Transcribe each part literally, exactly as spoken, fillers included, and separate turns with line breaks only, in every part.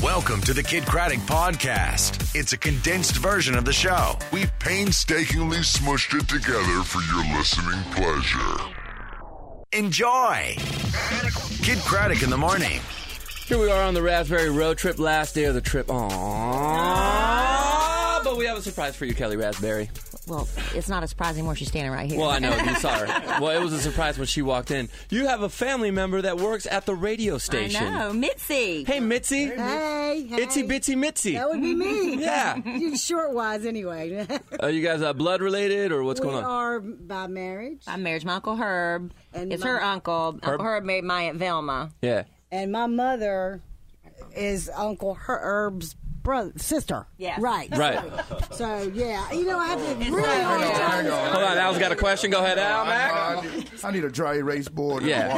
Welcome to the Kid Craddock Podcast. It's a condensed version of the show.
We painstakingly smushed it together for your listening pleasure.
Enjoy. Kid Craddock in the morning.
Here we are on the Raspberry road trip, last day of the trip. Aww. But we have a surprise for you, Kelly Raspberry.
Well, it's not a surprise anymore. She's standing right here.
Well, I know. You saw her. Well, it was a surprise when she walked in. You have a family member that works at the radio station.
I know. Mitzi.
Hey, Mitzi.
Hey, hey.
Itsy Bitsy Mitzi.
That would be me.
Yeah.
Short-wise, anyway.
Are you guys uh, blood related, or what's
we
going on?
We are by marriage.
By marriage. My Uncle Herb.
And
it's
my,
her uncle.
Herb?
Uncle Herb married my Aunt Velma.
Yeah.
And my mother is Uncle Herb's brother, sister.
Yes.
Right.
Right.
So, yeah. You know, I have to really
Hang on, hang on.
Hold on, Al's got a question. Go ahead, Al. Mac.
I need, I need a dry erase board.
Yeah.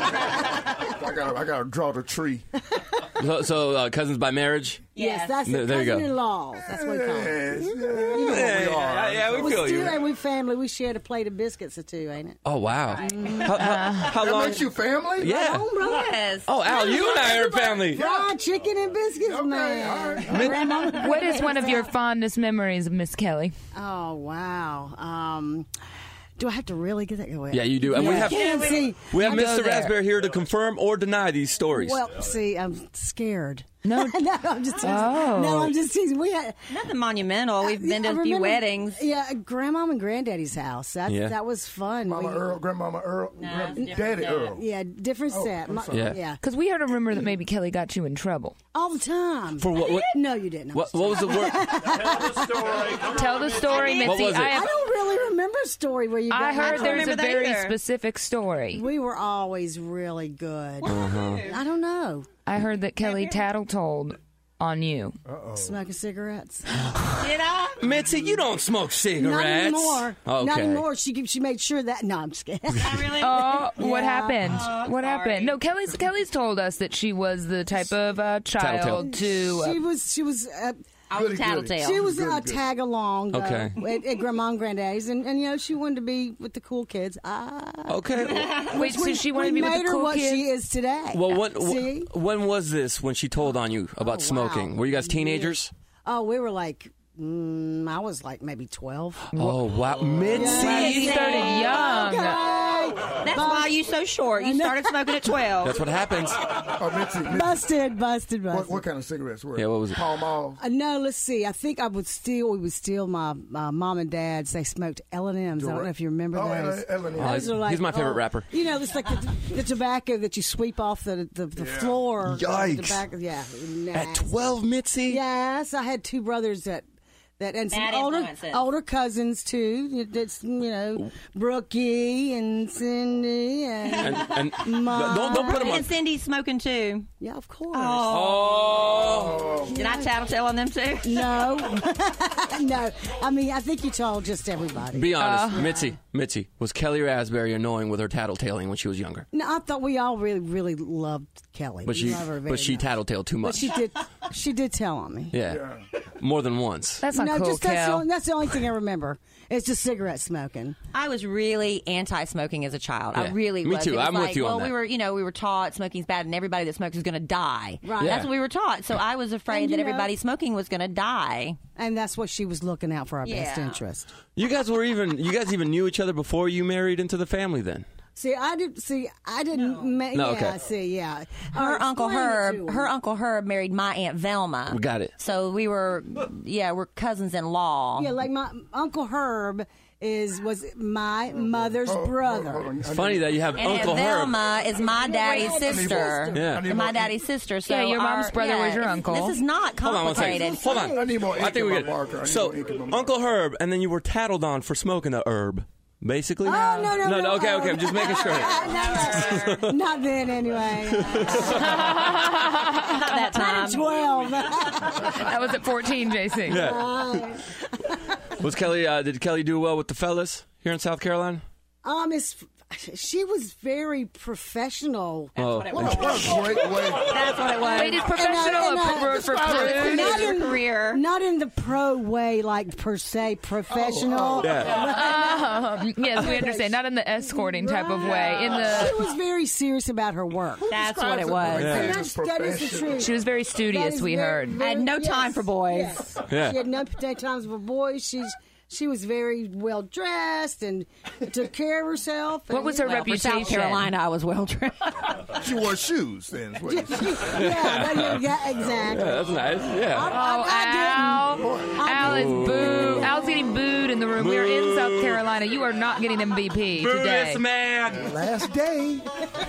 I got I got to draw the tree.
So, so uh, cousins by marriage?
Yes, that's
There-
the
there you go.
cousin-in-laws. That's what we call them.
Yes,
You know what we
Yeah,
are.
yeah, we
We
feel
still,
you.
and we family. We shared a plate of biscuits or two, ain't it?
Oh, wow. How, how, how
That
long?
makes you family?
Yeah.
Oh, brother.
Yes.
Oh, Al, you and I are family.
Fried chicken and biscuits,
Okay,
man.
all right.
Grandma-
What is one of your fondest memories of Miss Kelly?
Oh, wow. Um, do I have to really get that? Well,
Yeah, you do. And we have
can't see.
we have
Go
Mister
there.
Raspberry here to confirm or deny these stories.
Well, see, I'm scared.
No.
no, I'm just teasing.
Oh.
No, I'm just teasing. We had
Nothing monumental. We've been to
I
a few
remember-
weddings.
Yeah, Grandmom and Granddaddy's house. That
Yeah.
that was fun.
Mama
We-
Earl, Grandmama Earl,
No,
Grand-
it's different
Daddy
set.
Earl.
Yeah, different
Oh,
set.
I'm
My-
sorry.
Yeah.
yeah,
Because we heard a rumor that maybe Kelly got you in trouble.
all the time.
For what? What,
No, you didn't.
what, what was the word?
Tell the story, Mitzi.
What was it?
I,
I
have,
don't really remember a story where you. Got
I heard
don't
there's a
remember that
very
either.
specific story.
We were always really good.
Uh-huh.
I don't know.
I heard that Kelly tattletold on you.
Smoking cigarettes.
Did I?
Mitzi, you don't smoke cigarettes.
Not anymore.
Okay.
Not anymore. She she made sure that. No, I'm just kidding.
I really?
Oh, what
Yeah.
happened?
Oh,
what
sorry.
happened? No, Kelly's Kelly's told us that she was the type of uh, child to.
she
Uh,
was. She was. Uh,
I was a
Goody, goody.
tattletale.
She was
Good,
a
good.
tag along uh,
Okay.
at, at Grandma and Granddaddy's, and, and you know she wanted to be with the cool kids. Ah,
Okay.
wait, so
we,
she wanted to
we
be with
made
the
her
cool
what
kids?
she is today.
Well, when,
See?
when was this when she told on you about
Oh, wow.
smoking? Were you guys teenagers?
Oh, we were like, mm, I was like maybe twelve.
Oh, wow. Mitzi.
you started young.
That's why you so short. You started smoking at twelve.
That's what happens.
Oh, Mitzi, Mitzi,
Busted, busted, busted.
what, what kind of cigarettes were it?
Yeah, what was it?
Pall Mall.
Uh, no, let's see. I think I would steal. We would steal my uh, mom and dad's. They smoked L and M's. I don't know if you remember
Oh,
those.
L and M.
Oh,
Those are like,
he's my favorite
oh,
rapper.
You know, it's like the, the tobacco that you sweep off the the, the
Yeah.
floor.
Yikes.
The tobacco, yeah.
At
nasty.
twelve, Mitzi?
Yes, I had two brothers that. That, and some
Bad
older
influences.
older cousins too. That's you know Brookie and Cindy and,
And, and
Mom.
don't, don't put them on.
And Cindy's smoking too.
yeah, of course.
Oh.
Did I tattletale on them too?
No, no. I mean, I think you told just everybody.
Be honest,
Uh,
Mitzi. Mitzi, was Kelly Raspberry annoying with her tattletaling when she was younger?
no, I thought we all really, really loved Kelly.
But
We
she,
love her very
but she
much.
tattletaled too
But
much.
she did. She did tell on me.
Yeah. More than once.
That's not
no,
cool,
just that's the,
Kel.
only, that's the only thing I remember. It's just cigarette smoking.
I was really anti-smoking as a child. I
Yeah.
really
Me
was.
too.
It was
I'm with
like,
you on
well,
that.
we were, you know, we were taught smoking's bad and everybody that smokes is going to die.
Right.
Yeah.
That's what we were taught. So I was afraid
And,
that
you know-
everybody smoking was going to die.
And that's what she was looking out for our best
Yeah.
interest.
You guys were even you guys even knew each other before you married into the family then?
See, I did. See, I didn't. Ma-
No,
yeah,
okay.
see, yeah.
Her
Uh,
uncle
explain it to
Herb,
him.
her uncle Herb married my Aunt Velma.
We got it.
So we were, yeah, we're cousins-in-law.
Yeah, like my Uncle Herb is was my mother's
Oh,
brother.
hold on.
It's funny that you have
And
Uncle
Aunt
Herb.
Velma is my daddy's sister.
Yeah.
I need
And my
more-
daddy's sister. So
Yeah, your mom's
our-
brother
yeah,
was your
it's-
uncle.
This is not
Hold on one second.
complicated.
Hold on.
I need more
I
ink
think
in
we
my
get
marker. I need
So
more ink in my marker.
Uncle Herb, and then you were tattled on for smoking a herb, basically.
Oh, no, no,
no,
no,
Okay,
oh.
okay. I'm just making sure.
No, not then, anyway.
Not that time.
Twelve.
That was at fourteen, J C.
Yeah. Was Kelly? Uh, did Kelly do well with the fellas here in South Carolina?
Um, it's She was very professional.
Oh.
What a, what a great way.
That's what it was.
Wait, is professional
And, uh,
a word for
Not
prude?
in,
career.
not in the pro way, like per se professional.
Oh,
Yeah.
Um, yes, we understand. Not in the escorting type of way. In
She
the
was very serious about her work.
That's what it was.
Yeah.
And that's, that is the truth.
she was very
That
studious.
is
We
very,
heard.
very-
Had no time
yes,
for boys.
yes.
Yeah.
She had no time for boys. She's she was very well dressed and took care of herself.
What
and,
was her
Well, for
reputation?
South Carolina, I was well dressed.
She wore shoes then. is what you said.
yeah, that- yeah, exactly.
Yeah, that's nice. Yeah.
Oh, Al. Al is boo. Al's getting booed in the room. We are in South Carolina. You are not getting M V P
Boo
today.
this man.
Last day.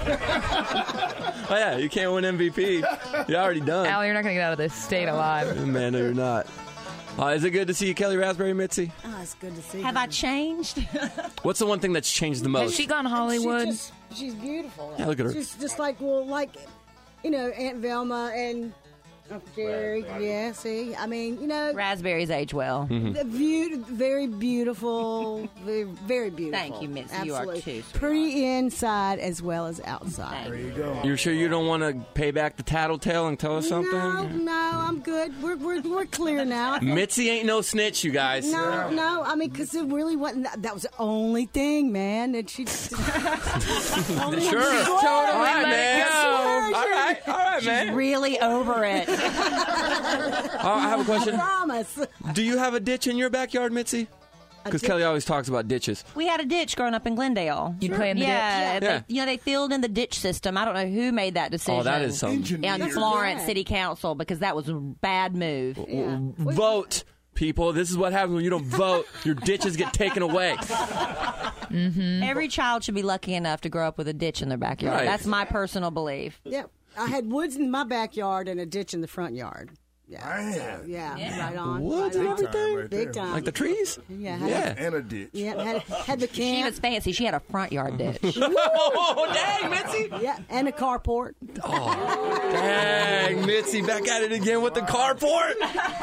Oh, yeah, you can't win M V P. You're already done.
Al, you're not going to get out of this state alive.
Man, no, you're not. Uh, is it good to see you, Kelly Raspberry, Mitzi?
Oh, it's good to see
Have
her.
I changed?
What's the one thing that's changed the most?
Has she gone Hollywood?
She's, just, she's beautiful.
Yeah, look at her.
She's just like, well, like, you know, Aunt Velma and Uncle Jerry. Yeah, see? I mean, you know,
Raspberries age well.
Mm-hmm.
the view, very beautiful. Very, very beautiful.
Thank you, Mitzi. You are
Absolutely.
too, sweetheart.
Pretty inside as well as outside.
There you go.
You're sure you don't want to pay back the tattletale and tell us something?
No, no, I'm good. We're, we're, we're clear now.
Mitzi ain't no snitch, you guys.
No, no, I mean, because it really wasn't. That, that was the only thing, man. That she.
Sure.
Totally
All right,
let it
man.
go.
All right, all right, man.
Really over it.
Oh, I have a question.
Promise.
Do you have a ditch in your backyard, Mitzi? Because
ditch?
Kelly always talks about ditches.
We had a ditch growing up in Glendale.
You'd play in the
yeah,
ditch?
they-
Yeah.
you know, they filled in the ditch system. I don't know who made that decision.
Oh, that is some
Engineer.
in Florence
Yeah.
City Council because that was a bad move.
Yeah.
vote. People, this is what happens when you don't vote. Your ditches get taken away.
Every child should be lucky enough to grow up with a ditch in their backyard.
Right.
That's my personal belief.
Yep. I had woods in my backyard and a ditch in the front yard. Yeah.
Man.
Yeah. Right on.
Woods
right
and
on.
everything?
Right
Big
there.
time.
Like the trees?
Yeah. Had
Yeah.
And a ditch.
Yeah. Had, had the
She
camp.
was fancy. She had a front yard ditch.
Oh, dang, Mitzi.
Yeah. And a carport.
Dang, Mitzi, back at it again with the carport.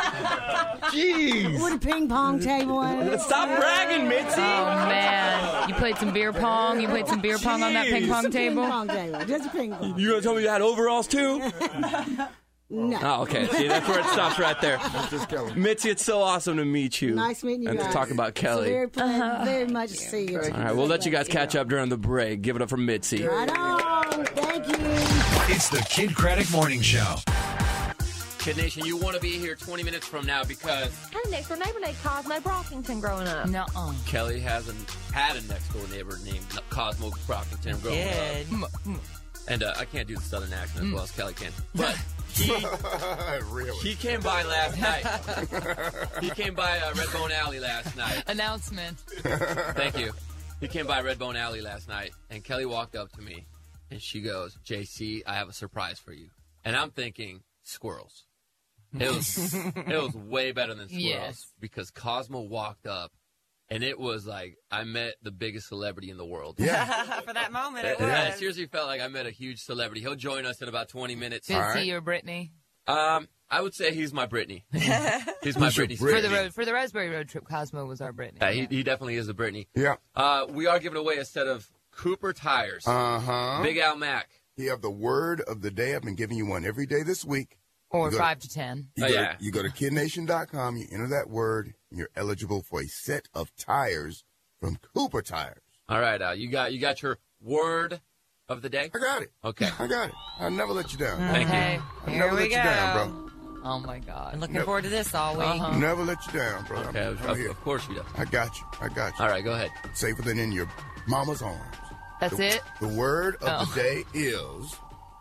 Jeez.
With a ping pong table in it.
Stop bragging, Mitzi.
Oh, man. You played some beer pong? You played some beer pong on that ping
Jeez.
pong
Ping
table?
pong table. Just a ping pong.
You gonna tell me you had overalls too?
No.
Oh, okay. See, that's where it stops right there.
Just Kelly.
Mitzi, it's so awesome to meet you.
Nice meeting you
and
guys.
to talk about
It's
Kelly.
very, pleasant, very much to see you.
All right, we'll let you guys catch up during the break. Give it up for Mitzi.
Right on. Thank you.
It's the Kid Craddock Morning Show.
Kid Nation, you want to be here twenty minutes from now because
I had a next door neighbor named Cosmo Brockington growing up.
Nuh-uh.
Kelly has an, had a next door neighbor named Cosmo Brockington growing up. And uh, I can't do the southern accent as well as Kelly can. But he,
really?
he came by last night. He came by uh, Redbone Alley last night.
Announcement.
Thank you. He came by Redbone Alley last night, and Kelly walked up to me, and she goes, J C, I have a surprise for you. And I'm thinking, squirrels. It was it was way better than squirrels
Yes.
because Cosmo walked up, and it was like I met the biggest celebrity in the world.
Yeah.
For that moment,
It, it seriously felt like I met a huge celebrity. He'll join us in about twenty minutes.
Is
right.
he your Brittany?
Um, I would say he's my Brittany. He's my
Who's your
Brittany.
Brit-
For the road, for the Raspberry Road Trip, Cosmo was our Brittany.
Yeah, he, he definitely is a Brittany.
Yeah.
Uh, we are giving away a set of Cooper tires.
Uh-huh.
Big Al Mac.
You have the word of the day. I've been giving you one every day this week.
Or
You go-
five to ten.
You
Oh,
go,
yeah.
to, you go to kid nation dot com, you enter that word, and you're eligible for a set of tires from Cooper Tires.
All right, Al, you got you got your word of the day.
I got it.
Okay,
I got it. I'll never let you down.
thank
Okay,
you.
I'll
here
never
we
let
go.
you down, bro.
Oh my God.
I'm looking forward to this all week.
Uh-huh.
Never let you down, bro.
Okay,
I'm,
of,
I'm
of,
here.
of course you do.
I got you. I got you.
All right, go ahead.
Safer than in your mama's arms.
That's
the,
it?
The word of
Oh.
the day is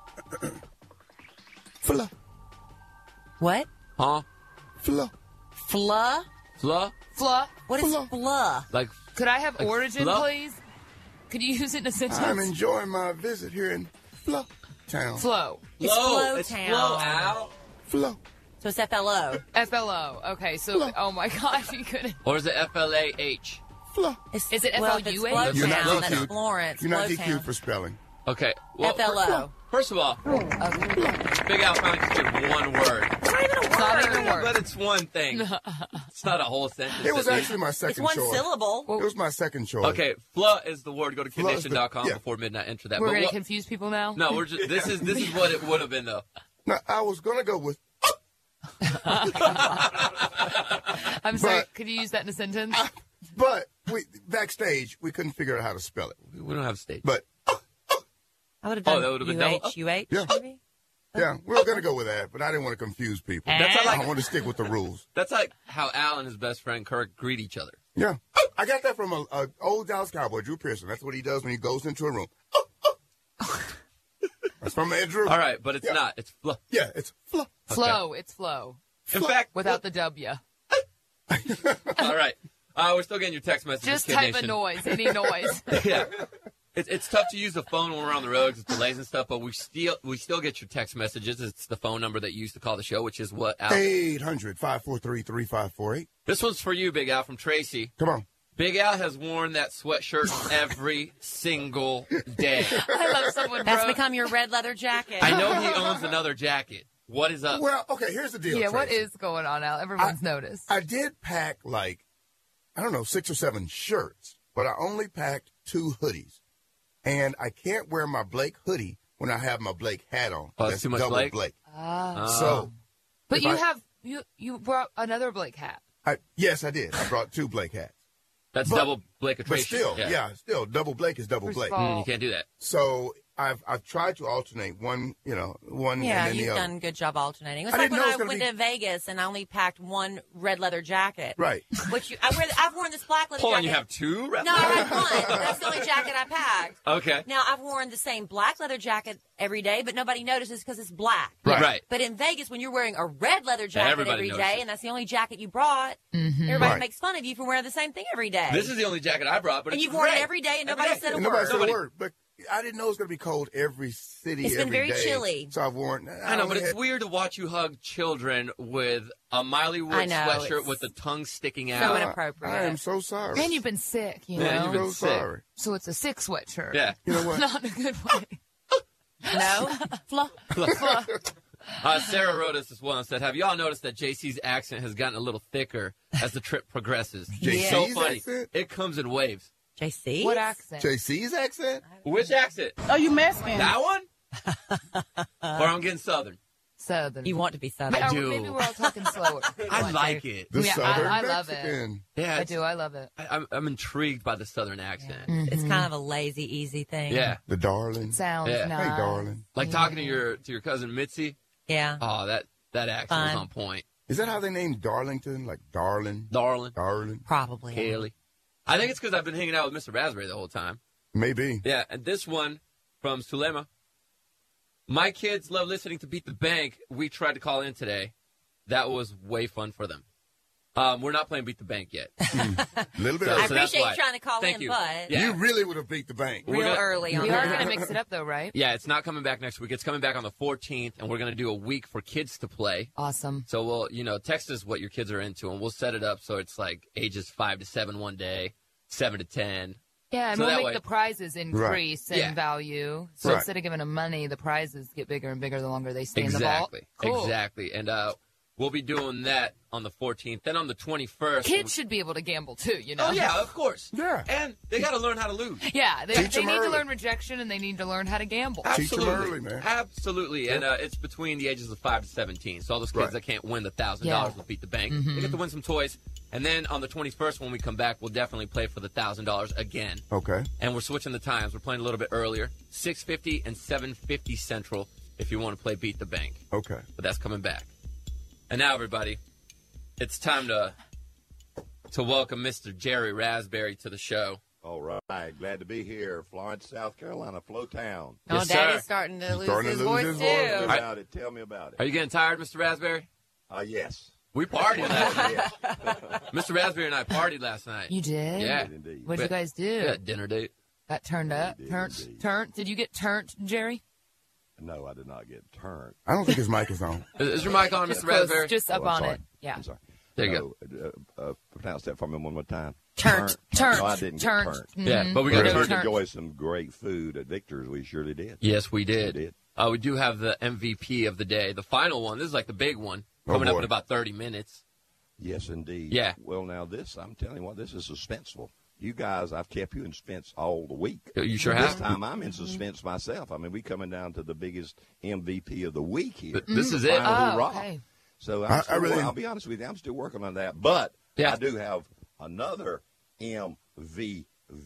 fla.
What?
Huh?
Fla.
Fla?
Fla?
Fla.
What is
Fla.
fla?
Like
Could I have
Like
origin,
fla?
please? Could you use it in a sentence?
I'm enjoying my visit here in Fla Town.
Flow.
It's
Flo. It's
Flowtown.
Flo, Al.
Fla.
So it's F L O.
F L O. Okay, so, oh my gosh, you couldn't.
Or is it F L A H?
Fla.
It's,
Is it
well,
F L U
if
A?
it's
You're not
Flowtown, that's
D Q'd.
Florence.
You're not D
Flowtown.
Q'd for spelling.
Okay. Well,
F L O.
First of all, Big Al finally just did one word.
not even a word.
It's not even a word.
But it's one thing. It's not a whole sentence.
It was
at least.
actually my second
It's one
choice.
syllable.
It was my second choice.
Okay, fluh is the word. Go to
Fluh is
condition dot com
the- yeah.
before midnight. Enter that.
We're
But
going to
what-
confuse people now?
No, we're just. This is this is what it would have been though.
No, I was gonna go with,
I'm sorry.
But-
Could you use that in a sentence?
but we backstage we couldn't figure out how to spell it.
We don't have stage.
But
I would have
Oh,
done
that would've been
U H,
double?
U H,
Yeah.
maybe?
yeah, we were gonna go with that, but I didn't want to confuse people.
That's how,
I
like,
want to stick with the rules.
that's like how Al and his best friend Kirk greet each other.
Yeah, I got that from a, a old Dallas Cowboy, Drew Pearson. That's what he does when he goes into a room. That's from Ed Drew.
All right, but it's
Yeah.
not. It's fluh.
Yeah, it's fluff.
Flow. It's flow.
In fact,
Without the W.
all right. Uh, we're still getting your text messages.
Just
Kid
type a
Nation.
noise. Any noise.
Yeah. It's, it's tough to use the phone when we're on the road 'cause it's delays and stuff, but we still we still get your text messages. It's the phone number that you used to call the show, which is what, Al?
eight hundred, five four three, three five four eight.
This one's for you, Big Al, from Tracy.
Come on.
Big Al has worn that sweatshirt every single day.
I love someone
That's
wrote-
become your red leather jacket.
I know he owns another jacket. What is up?
Well, okay, here's the deal.
Yeah, what
Tracy.
is going on, Al? Everyone's noticed.
I did pack like, I don't know, six or seven shirts, but I only packed two hoodies. And I can't wear my Blake hoodie when I have my Blake hat on.
Oh, it's
That's
too much
double
Blake?
Blake.
Ah.
So,
But
if
you
I-
have you you brought another Blake hat.
I, yes, I did. I brought two Blake hats.
That's
but-
double Blake
But
Tracy.
still, yeah. still, double Blake is double
First
Blake.
of all-
Mm, you can't do that.
So I've I've tried to alternate one, you know, one
Yeah,
and then
you've
the other.
done a good job alternating. It was
I
like
didn't
when
know it
I
was gonna
went
be-
to Vegas and I only packed one red leather jacket.
Right.
Which you, I wear, I've worn this black leather
Hold on,
jacket.
you have two?
No, I had one. That's the only jacket I packed.
Okay.
Now, I've worn the same black leather jacket every day, but nobody notices because it's black.
Right. Right.
But in Vegas, when you're wearing a red leather jacket
everybody
every
notices.
day, and that's the only jacket you brought, everybody
Right.
makes fun of you for wearing the same thing every day.
This is the only jacket I brought, but
and
it's
you've worn it
red.
every day, and
Every
nobody
day.
said a
And
word.
nobody said
Nobody-
a word. But I didn't know it was going to be cold every city.
It's been
every
very
day.
chilly.
So I've worn.
I know, but
only
it's
had-
weird to watch you hug children with a Miley
I
Wood
know,
sweatshirt
it's
with the tongue sticking
so
out.
inappropriate.
I am so sorry.
And you've been sick, you
Yeah,
know.
you've been
so
sick.
sorry.
So it's a sick sweatshirt.
Yeah.
You know what?
Not in a good way.
No? Fluff.
Uh, Sarah wrote us as well and said, have y'all noticed that J C's accent has gotten a little thicker as the trip progresses?
J
So
C's
funny.
accent?
It comes in waves.
J C?
What accent?
J C's accent?
Which accent?
Oh, you Mexican?
That one? Or I'm getting Southern.
Southern.
You want to be Southern.
Maybe-
do.
Maybe we're all talking slower.
I like it.
The
Yeah, I-
Southern
I love it.
Mexican.
Yeah,
I
it's-
do. I love it.
I, I'm, I'm intrigued by the Southern accent.
It's kind of a lazy, easy thing.
Yeah.
The darling.
Sounds
Yeah.
nice.
Hey, darling.
Like talking to your to your cousin Mitzi.
Yeah.
Oh, that, that accent
Fun.
was on point.
Is that how they named Darlington? Like Darling?
Darling,
Darling?
Probably.
Kaylee. I think it's because I've been hanging out with Mister Raspberry the whole time.
Maybe.
Yeah, and this one from Sulema. My kids love listening to Beat the Bank. We tried to call in today. That was way fun for them. Um, we're not playing Beat the Bank yet.
A little bit
So-
I
early.
so that's
appreciate
why.
you trying to call
Thank
in,
you.
but
Yeah.
You really would have beat the bank.
We're
real
gonna-
early on
We are
that.
going to mix it up, though, right?
Yeah, it's not coming back next week. It's coming back on the fourteenth, and we're going to do a week for kids to play.
Awesome.
So we'll, you know, text us what your kids are into, and we'll set it up so it's like ages five to seven one day, seven to ten.
Yeah, and
So
we'll
that
make
way-
the prizes increase in
Yeah.
value. So
Right.
instead of giving them money, the prizes get bigger and bigger the longer they stay in the vault.
Exactly.
Cool.
Exactly. And uh, we'll be doing that on the fourteenth. Then on the twenty-first.
Kids should be able to gamble too, you know?
Oh, yeah, of course.
Yeah.
And they got to learn how to lose.
Yeah, they,
Teach
they
'em
need to
early.
learn rejection and they need to learn how to gamble.
Teach 'em
Absolutely.
early, man.
Absolutely. And uh, it's between the ages of five to seventeen. So all those kids
Right.
that can't win the one thousand dollars
Yeah.
will beat the bank.
Mm-hmm.
They get to win some toys. And then on the twenty-first, when we come back, we'll definitely play for the one thousand dollars again.
Okay.
And we're switching the times. We're playing a little bit earlier, six fifty and seven fifty Central if you want to play Beat the Bank.
Okay.
But that's coming back. And now, everybody, it's time to to welcome Mister Jerry Raspberry to the show.
All right. Glad to be here. Florence, South Carolina, Flow Town.
Oh,
Yes,
Daddy's
sir.
starting to lose
Starting to
his
lose
voice,
his
too.
voice.
Tell me
I-
about it. Tell me about
Are
it.
you getting tired, Mister Raspberry?
Uh, yes.
We partied last night.
Yes.
Mister Raspberry and I partied last night.
You did?
Yeah.
Indeed.
What did you guys do?
Yeah, dinner date.
Got turned up?
did,
Turned?
indeed.
Turned? Did you get turned, Jerry?
No, I did not get turned.
I don't think his mic is on.
Is, is your mic on,
Just
Mister
close,
Raspberry?
just up
Oh, I'm
on
sorry.
it. Yeah.
I'm sorry.
There you
no, go. Uh, uh, pronounce that for me one more time.
Turned. Turned.
No, I didn't
Turned.
get turned.
Yeah,
Mhm.
but we
We
got
No
turned.
turn.
enjoy some great food at Victor's. We surely did.
Yes, we did.
We did.
Uh, we do have the M V P of the day, the final one. This is like the big one. coming
Oh,
up
boy.
in about thirty minutes.
Yes, indeed.
Yeah.
Well, now this, I'm telling you what, this is suspenseful. You guys, I've kept you in suspense all the week.
You sure
This
have.
time I'm in suspense myself. I mean, we coming down to the biggest M V P of the week here.
But this is it.
Final
Oh,
hurrah.
okay.
So I'm
I- I
still,
really-
I'll be honest with you, I'm still working on that. But
Yeah.
I do have another M V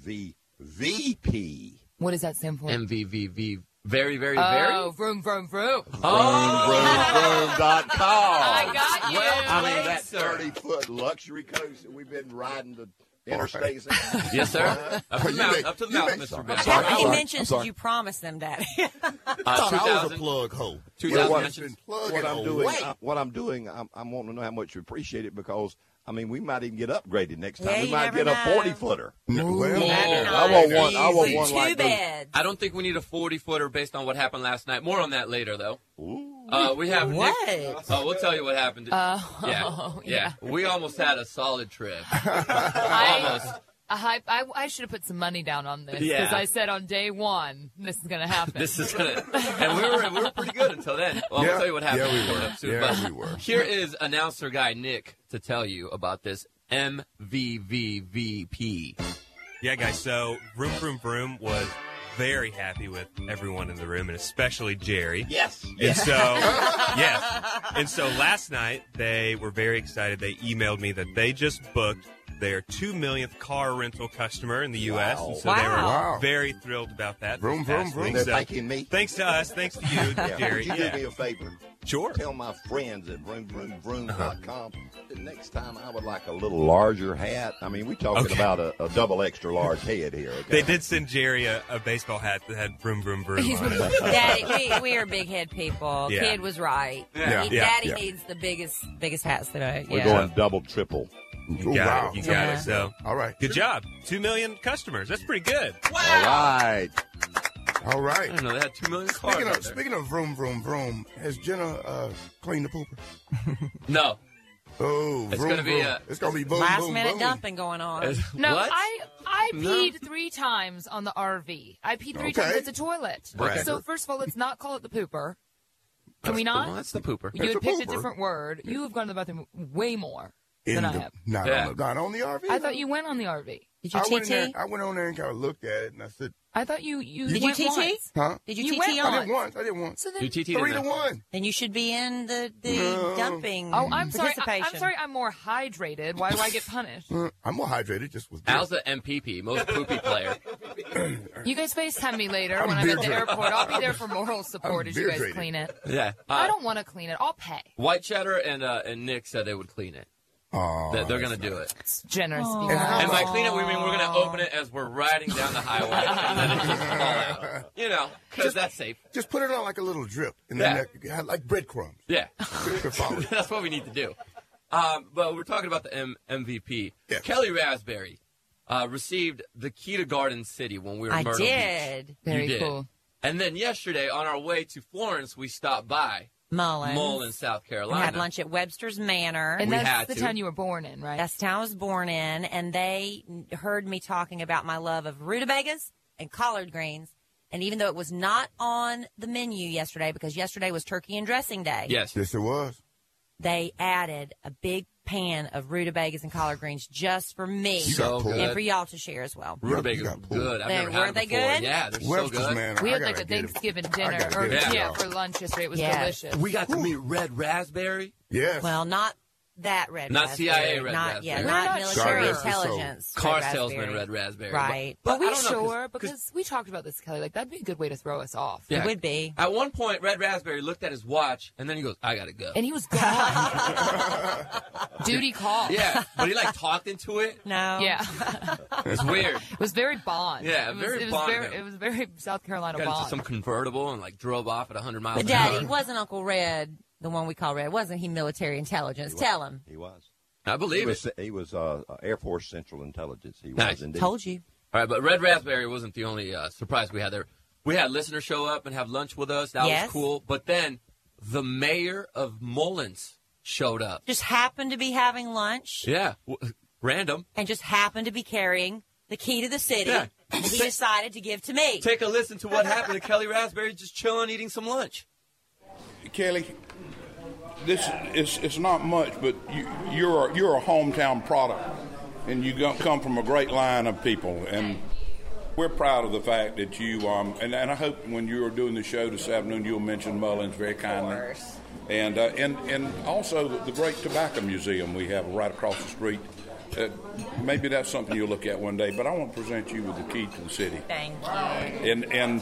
V P.
What does that stand for?
M V V V. Very, very,
oh,
very.
vroom, vroom, vroom.
Oh,
Vroom, vroom dot com.
I got you.
Well,
I mean,
Wait,
that
sir.
thirty-foot luxury coach that we've been riding the interstates. in.
Yes, sir. Up to the
You
mountain,
make-
up to the
you
mountain,
make-
Mister
I'm
Bell.
sorry.
How many
I'm
mentions
sorry.
did you promise them, Daddy?
Uh,
I thought I was a
2000.
plug hole.
two
Well,
thousand
what-
mentions.
plugging
what I'm
away.
doing, I, what I'm doing, I'm, I'm wanting to know how much you appreciate it because I mean we might even get upgraded next time.
Yeah,
we
you
might
never
get
know.
a forty footer.
No, well,
Whoa.
I want one. I want
Easy.
one
Two
like those-
beds.
I don't think we need a forty-footer based on what happened last night. More on that later, though.
Ooh.
Uh, we have
What?
Nick. Oh, we'll tell you what happened.
Oh,
yeah, yeah. We almost had a solid trip.
I,
Almost.
I, I, I should have put some money down on this because
Yeah.
I said on day one this is going to happen.
This is gonna, and we were we were pretty good until then. Well,
Yeah.
I'll tell you what happened.
Yeah, we
coming
were.
up soon.
Yeah,
but
we were.
Here is announcer guy Nick to tell you about this M V V V P.
Yeah, guys, so Vroom Vroom Vroom was very happy with everyone in the room, and especially Jerry.
Yes.
And so, yes. And so last night, they were very excited. They emailed me that they just booked their two millionth car rental customer in the U S.
Wow.
And so they were
Wow.
very thrilled about that.
Vroom,
this
vroom,
past
vroom.
week.
They're
So
thanking me.
thanks to us. Thanks to you,
Yeah.
Jerry.
Would you
Yeah.
do me a favor?
Sure.
Tell my friends at vroom vroom vroom dot com that next time I would like a little larger hat. I mean, we're talking
Okay.
about a, a double extra large head here. Okay?
They did send Jerry a, a baseball hat that had Vroom Vroom Vroom on it.
Daddy, we, we are big head people.
Yeah.
Kid was right.
Yeah.
He-
Yeah.
Daddy
Yeah.
needs the biggest biggest hats today.
We're
Yeah.
going double, triple.
You
Ooh,
got
wow.
it. You got
Yeah.
it. So,
All right.
good job. Two million customers. That's pretty good.
All right.
All
I
right.
didn't know they had two million cars.
Speaking
out
of
there.
speaking of vroom vroom vroom, has Jenna uh, cleaned the pooper?
No.
Oh,
It's
vroom,
gonna be
vroom.
a-
It's gonna be boom
Last
boom
minute
boom.
dumping going on.
No,
What?
I I
No.
peed three times on the R V. I peed three
Okay.
times at the toilet.
Bragger.
So first of all, let's not call it the pooper. Can we
Well,
not?
that's the pooper.
You
It's
had
a
picked a
pooper.
different word. You have gone to the bathroom way more
In
than I
the,
have.
not,
Yeah.
on the, not on the R V.
I thought you went on the R V.
Did you
I went, in there,
T T?
I went on there and kind of looked at it, and I said,
I thought you you
Did you
went
T T?
once.
"Huh?
Did you,
You
T
went
T
I
on?
did once. I did once.
So then,
You T T'd
Three
in
to
there.
one.
Then you should be in the, the
No.
dumping
oh, I'm sorry. I,
participation.
I'm sorry. I'm more hydrated. Why do I get punished?
Uh, I'm more hydrated, just with
Al's the M P P, most poopy player.
You guys FaceTime me later
I'm
when I'm at the
beer
airport. I'll be there for moral
I'm
support as you
beer
guys
drinking.
clean it.
Yeah.
I
Uh,
don't want to clean it. I'll pay.
White Cheddar and uh, and Nick said they would clean it.
Oh,
That they're going to do it.
It's generous. of you
And
guys.
how
And by
about-
clean it, we mean we're going to open it as we're riding down the highway. And then it just fall out. You know, because that's safe.
Just put it on like a little drip, and
Yeah.
then like breadcrumbs.
Yeah.
To follow it.
That's what we need to do. Um, but we're talking about the M- MVP.
Yes.
Kelly Raspberry uh, received the key to Garden City when we were in
I
Myrtle Beach.
did.
You
Very
did.
cool.
And then yesterday, on our way to Florence, we stopped by
Mullins.
Mullins, South
We
Carolina.
had lunch at Webster's Manor.
And
We
that's
had
the
to.
town you were born in, right?
That's the town I was born in, and they heard me talking about my love of rutabagas and collard greens. And even though it was not on the menu yesterday, because yesterday was turkey and dressing day,
Yes.
Yes, it was.
they added a big pan of rutabagas and collard greens just for me
So
got pulled.
and
good.
for y'all to share as well.
Rutabagas
You
are
got pulled.
good. I've
They-
never
were
had them
they
before.
good?
Yeah, they're so
Webster's
good.
man.
we
I
had
gotta
like a
get 'em.
Thanksgiving
I
dinner,
gotta
or
get 'em,
yeah,
y'all.
for lunch yesterday. It was
Yeah.
delicious.
We got to meet Red Raspberry.
Yes.
Well, not that red
Not
raspberry.
C I A red
not,
raspberry.
Yeah,
We're
not
not
military
sure. Rest his soul.
intelligence.
Car
red
salesman
raspberry.
Red Raspberry.
Right.
But,
Are we
I don't know, 'cause-
sure? Because we talked about this, Kelly. Like that'd be a good way to throw us off.
Yeah.
It would be.
At one point, Red Raspberry looked at his watch, and then he goes, I got to go.
And he was gone. Duty call.
Yeah, but he, like, talked into it.
No.
Yeah.
It's weird.
It was very Bond.
Yeah,
it was,
very
it was
Bond
Very,
him.
it was very South Carolina
Got into
Bond.
some convertible and, like, drove off at one hundred miles
But
an
Daddy,
hour.
wasn't Uncle Red the one we call Red? Wasn't he military intelligence? Tell him.
He was.
I
He
believe it.
was, he was uh, Air Force Central Intelligence. He
Nice.
was indeed.
Told you.
All right, but Red Raspberry wasn't the only uh, surprise we had there. We had listeners show up and have lunch with us. That
Yes.
was cool. But then the mayor of Mullins showed up.
Just happened to be having lunch
Yeah, w- random.
and just happened to be carrying the key to the city
Yeah.
that he decided to give to me.
Take a listen to what happened to Kelly Raspberry just chilling, eating some lunch.
Kelly,
this is it's not much, but you, you're a, you're a hometown product, and you go, come from a great line of people, and we're proud of the fact that you. Um, and, and I hope when you are doing the show this afternoon, you'll mention Mullins very kindly, and uh, and and also the, the great tobacco museum we have right across the street. Uh, maybe that's something you'll look at one day. But I want to present you with the key to the city.
Thank you.
And and.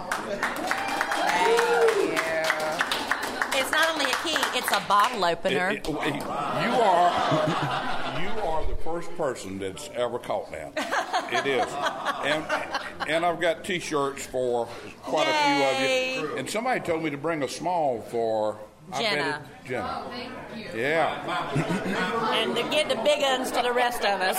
Thank you. It's not only a key; it's a bottle opener.
It, it, you are you are the first person that's ever caught that. It is, and and I've got T-shirts for quite
Yay.
a few of you. And somebody told me to bring a small for
Jenna.
I bet it, Jenna. Yeah.
And to get the big uns to the rest of us.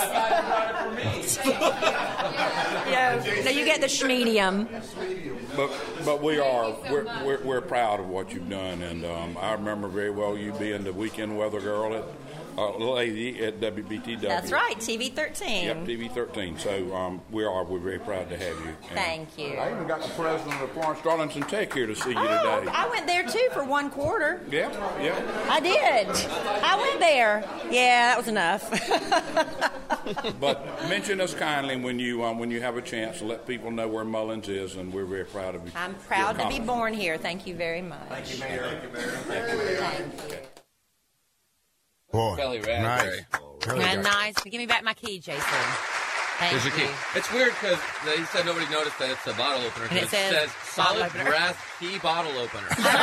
Yeah. No, you get the schmedium.
But but we are we're, we're we're proud of what you've done, and um, I remember very well you being the weekend weather girl at uh, lady at W B T W.
That's right, T V thirteen.
Yep, T V thirteen. So um, we are we're very proud to have you. And
thank you.
I even got the president of Florence Darlington Tech here to see you
oh,
today.
I went there too for one quarter.
Yeah, yeah.
I did. I went there. Yeah, that was enough.
But mention us kindly when you um, when you have a chance to let people know where Mullins is, and we're very proud of you.
I'm proud to be born here. Thank you very much.
Thank you, Mayor. Thank you, Mayor.
Thank you.
Boy,
Kelly Raspberry.
Nice.
And nice. Give me back my key, Jason. Thank
Here's
you.
your key. It's weird because he said nobody noticed that it's a bottle opener.
And it
It
says
says
bottle
solid
opener.
brass key bottle opener.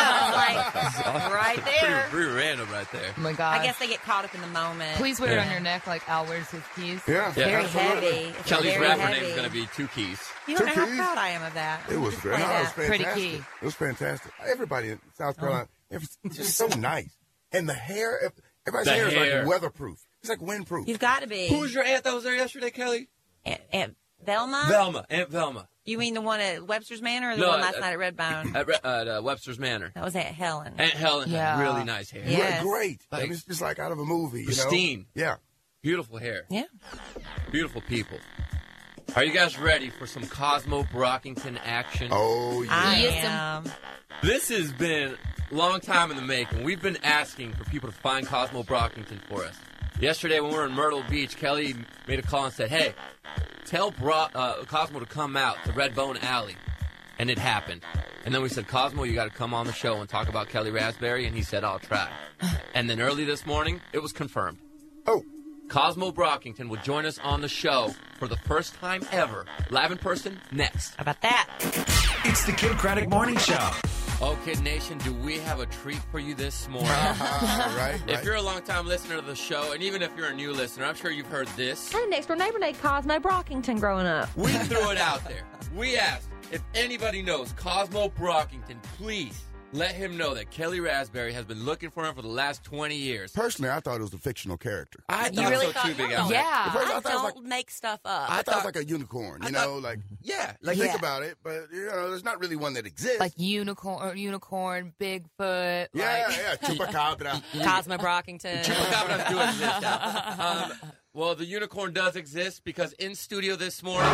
Like, right there.
Pretty, pretty random right there.
Oh my God.
I guess they get caught up in the moment.
Please wear it
Yeah.
on your neck like Al wears his keys.
Yeah.
Yeah.
Very
absolutely.
heavy. It's
Kelly's
very
rapper
heavy.
name is going to be Two Keys.
You don't
Two
know how
keys?
proud I am of that.
It was great.
Play
No, it was
that.
fantastic.
Pretty key.
It was fantastic. Everybody in South Carolina, it's just so nice. And the hair, everybody's
The
hair is
hair.
like weatherproof. It's like windproof.
You've got to be.
Who was your aunt that was there yesterday, Kelly?
Aunt, Aunt Velma?
Velma. Aunt Velma.
You mean the one at Webster's Manor or the
No,
one last
uh,
night at Redbone?
At, Re- at uh, Webster's Manor.
That was Aunt Helen.
Aunt Helen
Yeah.
had really nice hair.
Yeah. Yes.
Great. I
Like-
mean, it's just like out of a movie. You
Pristine.
know? Yeah.
Beautiful hair.
Yeah.
Beautiful people. Are you guys ready for some Cosmo Brockington action?
Oh, yeah.
I
Yes,
am.
This has been a long time in the making. We've been asking for people to find Cosmo Brockington for us. Yesterday when we were in Myrtle Beach, Kelly made a call and said, hey, tell Bro- uh, Cosmo to come out to Redbone Alley. And it happened. And then we said, Cosmo, you got to come on the show and talk about Kelly Raspberry. And he said, I'll try. And then early this morning, it was confirmed.
Oh.
Cosmo Brockington will join us on the show for the first time ever, live in person, next.
How about that?
It's the Kid Craddock Morning Show.
Oh, Kid Nation, do we have a treat for you this morning?
Uh-huh, right,
If
right.
you're a long-time listener to the show, and even if you're a new listener, I'm sure you've heard this.
Hey, next door neighbor named Cosmo Brockington growing up.
We threw it out there. We asked if anybody knows Cosmo Brockington, please let him know that Kelly Raspberry has been looking for him for the last twenty years.
Personally, I thought it was a fictional character.
I
You
thought
really
so
thought
too, Big
no.
Al.
Yeah.
At first, I
I
thought it was
don't
like
make stuff up.
I,
I
thought it was
thought-
like a unicorn. You
I
know,
thought-
like
Yeah,
like
Yeah.
think about it, but you know, there's not really one that exists.
Like unicorn, unicorn, Bigfoot.
yeah,
like,
yeah, chupacabra.
Cosmo Brockington.
Chupacabra doing this now. Um, well, the unicorn does exist because in studio this morning,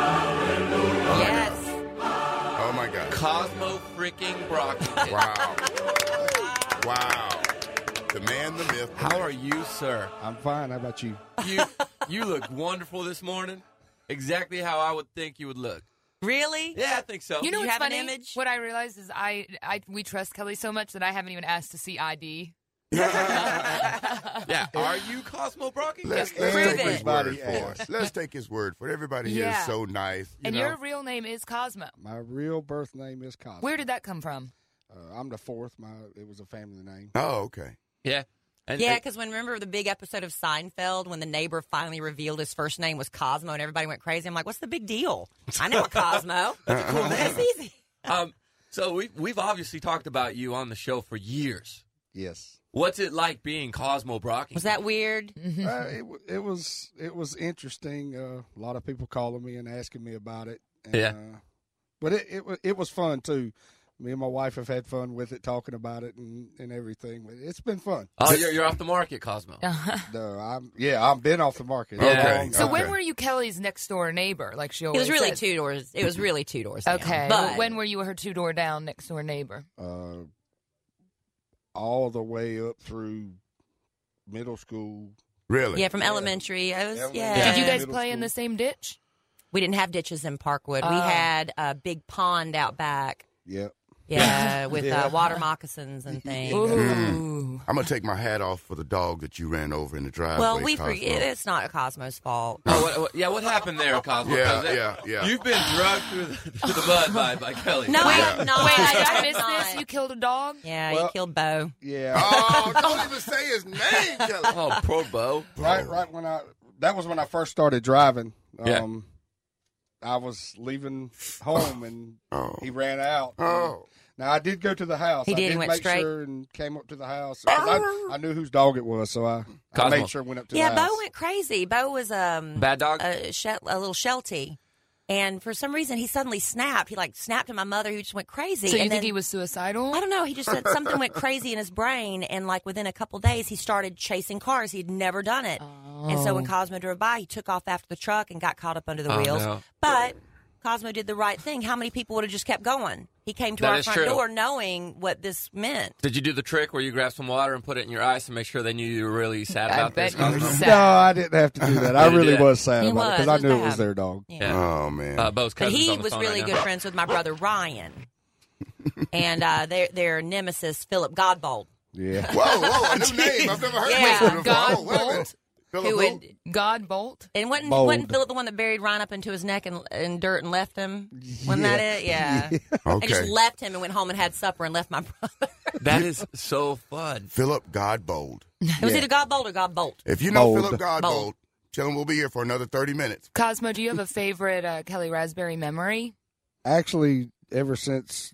Yes.
Oh my God!
Cosmo freaking Brockington.
Wow! Wow! The man, the myth. the
How
myth.
are you, sir?
I'm fine. How about you?
You you look wonderful this morning. Exactly how I would think you would look.
Really?
Yeah, I think so.
You know
You
what's
have an
funny?
image?
What I realized is I, I, we trust Kelly so much that I haven't even asked to see I D.
Yeah, are you Cosmo Brockington?
Let's, let's
Prove
take his
it.
word
Everybody
for
asks.
it. Let's take his word for it. Everybody here
Yeah.
is so nice. You
And
know?
your real name is Cosmo.
My real birth name is Cosmo.
Where did that come from?
Uh, I'm the fourth. My it was a family name.
Oh, okay.
Yeah. And,
Yeah,
and-
because when remember the big episode of Seinfeld when the neighbor finally revealed his first name was Cosmo and everybody went crazy? I'm like, what's the big deal? I know a Cosmo. That's a cool name. That's easy.
um, so we we've obviously talked about you on the show for years.
Yes.
What's it like being Cosmo Brockington?
Was that weird?
uh, it, w- it was it was interesting. Uh, a lot of people calling me and asking me about it. And,
Yeah.
Uh, but it, it wa- it was fun too. Me and my wife have had fun with it, talking about it and, and everything. But it's been fun.
Oh, you're, you're off the market, Cosmo.
No, I'm yeah, I've been off the market.
Yeah.
Okay.
So
okay.
when were you Kelly's next door neighbor? Like she
It
always
was really
says?
two doors. It was really two doors. down.
Okay.
But
When were you her two door down next door neighbor?
Uh, all the way up through middle school.
Really?
Yeah, from elementary. I was,
Elementary.
yeah.
Did you guys
Middle
play in
school.
the same ditch?
We didn't have ditches in Parkwood. We
Oh.
had a big pond out back.
Yep.
Yeah, with
Yeah.
uh, water moccasins and things.
Ooh.
I'm gonna take my hat off for the dog that you ran over in the driveway.
Well, we
Cosmo.
forget. It's not a Cosmo's fault.
Oh, what, what, yeah, what happened there, Cosmo?
Yeah,
'Cause they-
yeah, yeah.
You've been drugged through the, through the mud by, by Kelly.
No,
Wait,
I'm not.
wait, did I
I'm
miss
not.
this? You killed a dog?
Yeah,
Well-
you killed Bo.
Yeah.
Oh, don't even say his name, Kelly.
Oh, poor Bo.
Right, right when I that was when I first started driving.
Yeah.
Um, I was leaving home and
Oh.
he ran out.
Oh.
Now I did go to the house.
He
I
did, he
did
went
make
straight?
sure and came up to the house. 'Cause I, I knew whose dog it was, so I, I
Cosmo.
made sure I went up to
Yeah,
the
Bo
house.
went crazy. Bo was um
Bad dog?
a, shel- a little sheltie. And for some reason, he suddenly snapped. He, like, snapped at my mother, who just went crazy.
So you
and
think
then,
he was suicidal?
I don't know. He just said something went crazy in his brain. And, like, within a couple days, he started chasing cars. He'd never done it. And so when Cosmo drove by, he took off after the truck and got caught up under the
Oh,
wheels.
no.
But Cosmo did the right thing. How many people would have just kept going? He came to
That
our
is
front
true.
door knowing what this meant.
Did you do the trick where you grab some water and put it in your ice and make sure they knew you were really sad
I
about
bet
this?
you were
Cosmo?
sad.
No, I didn't have to do that. I
You did
really
that.
was sad
He
about it
was.
because I
It
knew
was
it was
bad.
their dog.
Yeah.
Oh man.
Uh, Bo's
But
cousin's
he
on the
was
phone
really
right
good
now.
friends with my brother Ryan. and uh, their their nemesis, Philip Godbold.
Yeah.
Whoa, whoa, a new name. I've never heard
Yeah.
of it before.
God
Oh, wait a minute.
Bolt?
Philip
Who
who?
would,
God Bolt?
and wasn't,
Bold.
wasn't Philip the one that buried Ryan up into his neck and, in dirt and left him? Wasn't that it? Yeah. And just
Okay.
left him and went home and had supper and left my brother.
That is so fun.
Philip Godbold.
It was
Yeah.
either Godbold or Godbolt.
If you know
Bold.
Philip Godbold,
Bold.
tell him we'll be here for another thirty minutes.
Cosmo, do you have a favorite uh, Kelly Raspberry memory?
Actually, ever since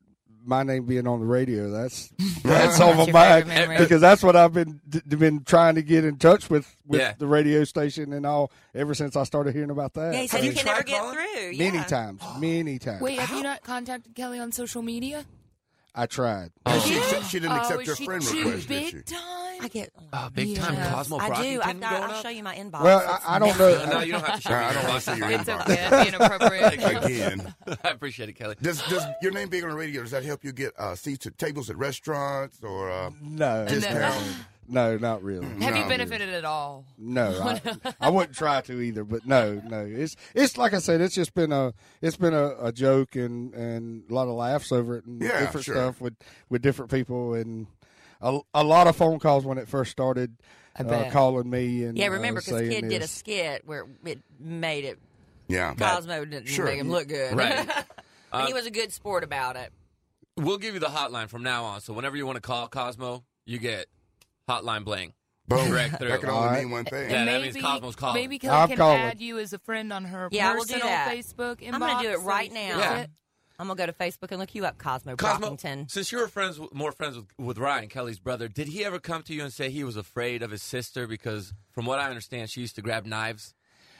my name being on the radio, that's that's on my
your
mind
favorite memory?
because that's what I've been d- been trying to get in touch with with
Yeah.
the radio station and all ever since I started hearing about that.
Yeah, he said
Have
you
you
can
tried
never get
calling?
through.
Many
Yeah.
times, many times.
Wait, have you not contacted Kelly on social media?
I tried.
She, she didn't
Oh,
accept
is
your
she
friend
too
request, did
big
she?
time?
I get.
Oh, big time
Yes.
Cosmo
I do.
Brockington
I've got.
going
I'll
up?
show you my inbox.
Well,
It's
I, I don't
nasty.
know.
No, you don't have to show me.
I don't
your
want to see your
It's
inbox.
okay. That'd be inappropriate.
Again.
I appreciate it, Kelly.
Does, does your name being on the radio, does that help you get uh, seats at tables at restaurants or uh,
No,
discount?
no, not really.
Have you
No.
benefited at all?
No, I, I wouldn't try to either. But no, no, it's it's like I said, it's just been a it's been a, a joke and, and a lot of laughs over it and
Yeah,
different
sure.
stuff with, with different people and a, a lot of phone calls when it first started,
I
uh,
bet.
calling me and
Yeah, remember
uh,
because
saying
Kid did a
this.
skit where it made it.
Yeah.
Cosmo didn't
Sure.
make him look good.
Right.
But he
Um,
was a good sport about it.
We'll give you the hotline from now on. So whenever you want to call Cosmo, you get hotline bling.
Boom.
Direct through.
That can only
All right.
mean one thing.
Yeah,
And
that
maybe,
means Cosmo's calling.
maybe Kelly
I'm
can
calling.
add you as a friend on her
Yeah, I will do
personal
that.
Facebook inbox.
I'm going to do it
so
right
she
now.
can
Yeah.
get it.
I'm going to go to Facebook and look you up, Cosmo,
Cosmo,
Brockington.
since you were friends, with- more friends with, with Ryan, Kelly's brother, did he ever come to you and say he was afraid of his sister? Because from what I understand, she used to grab knives.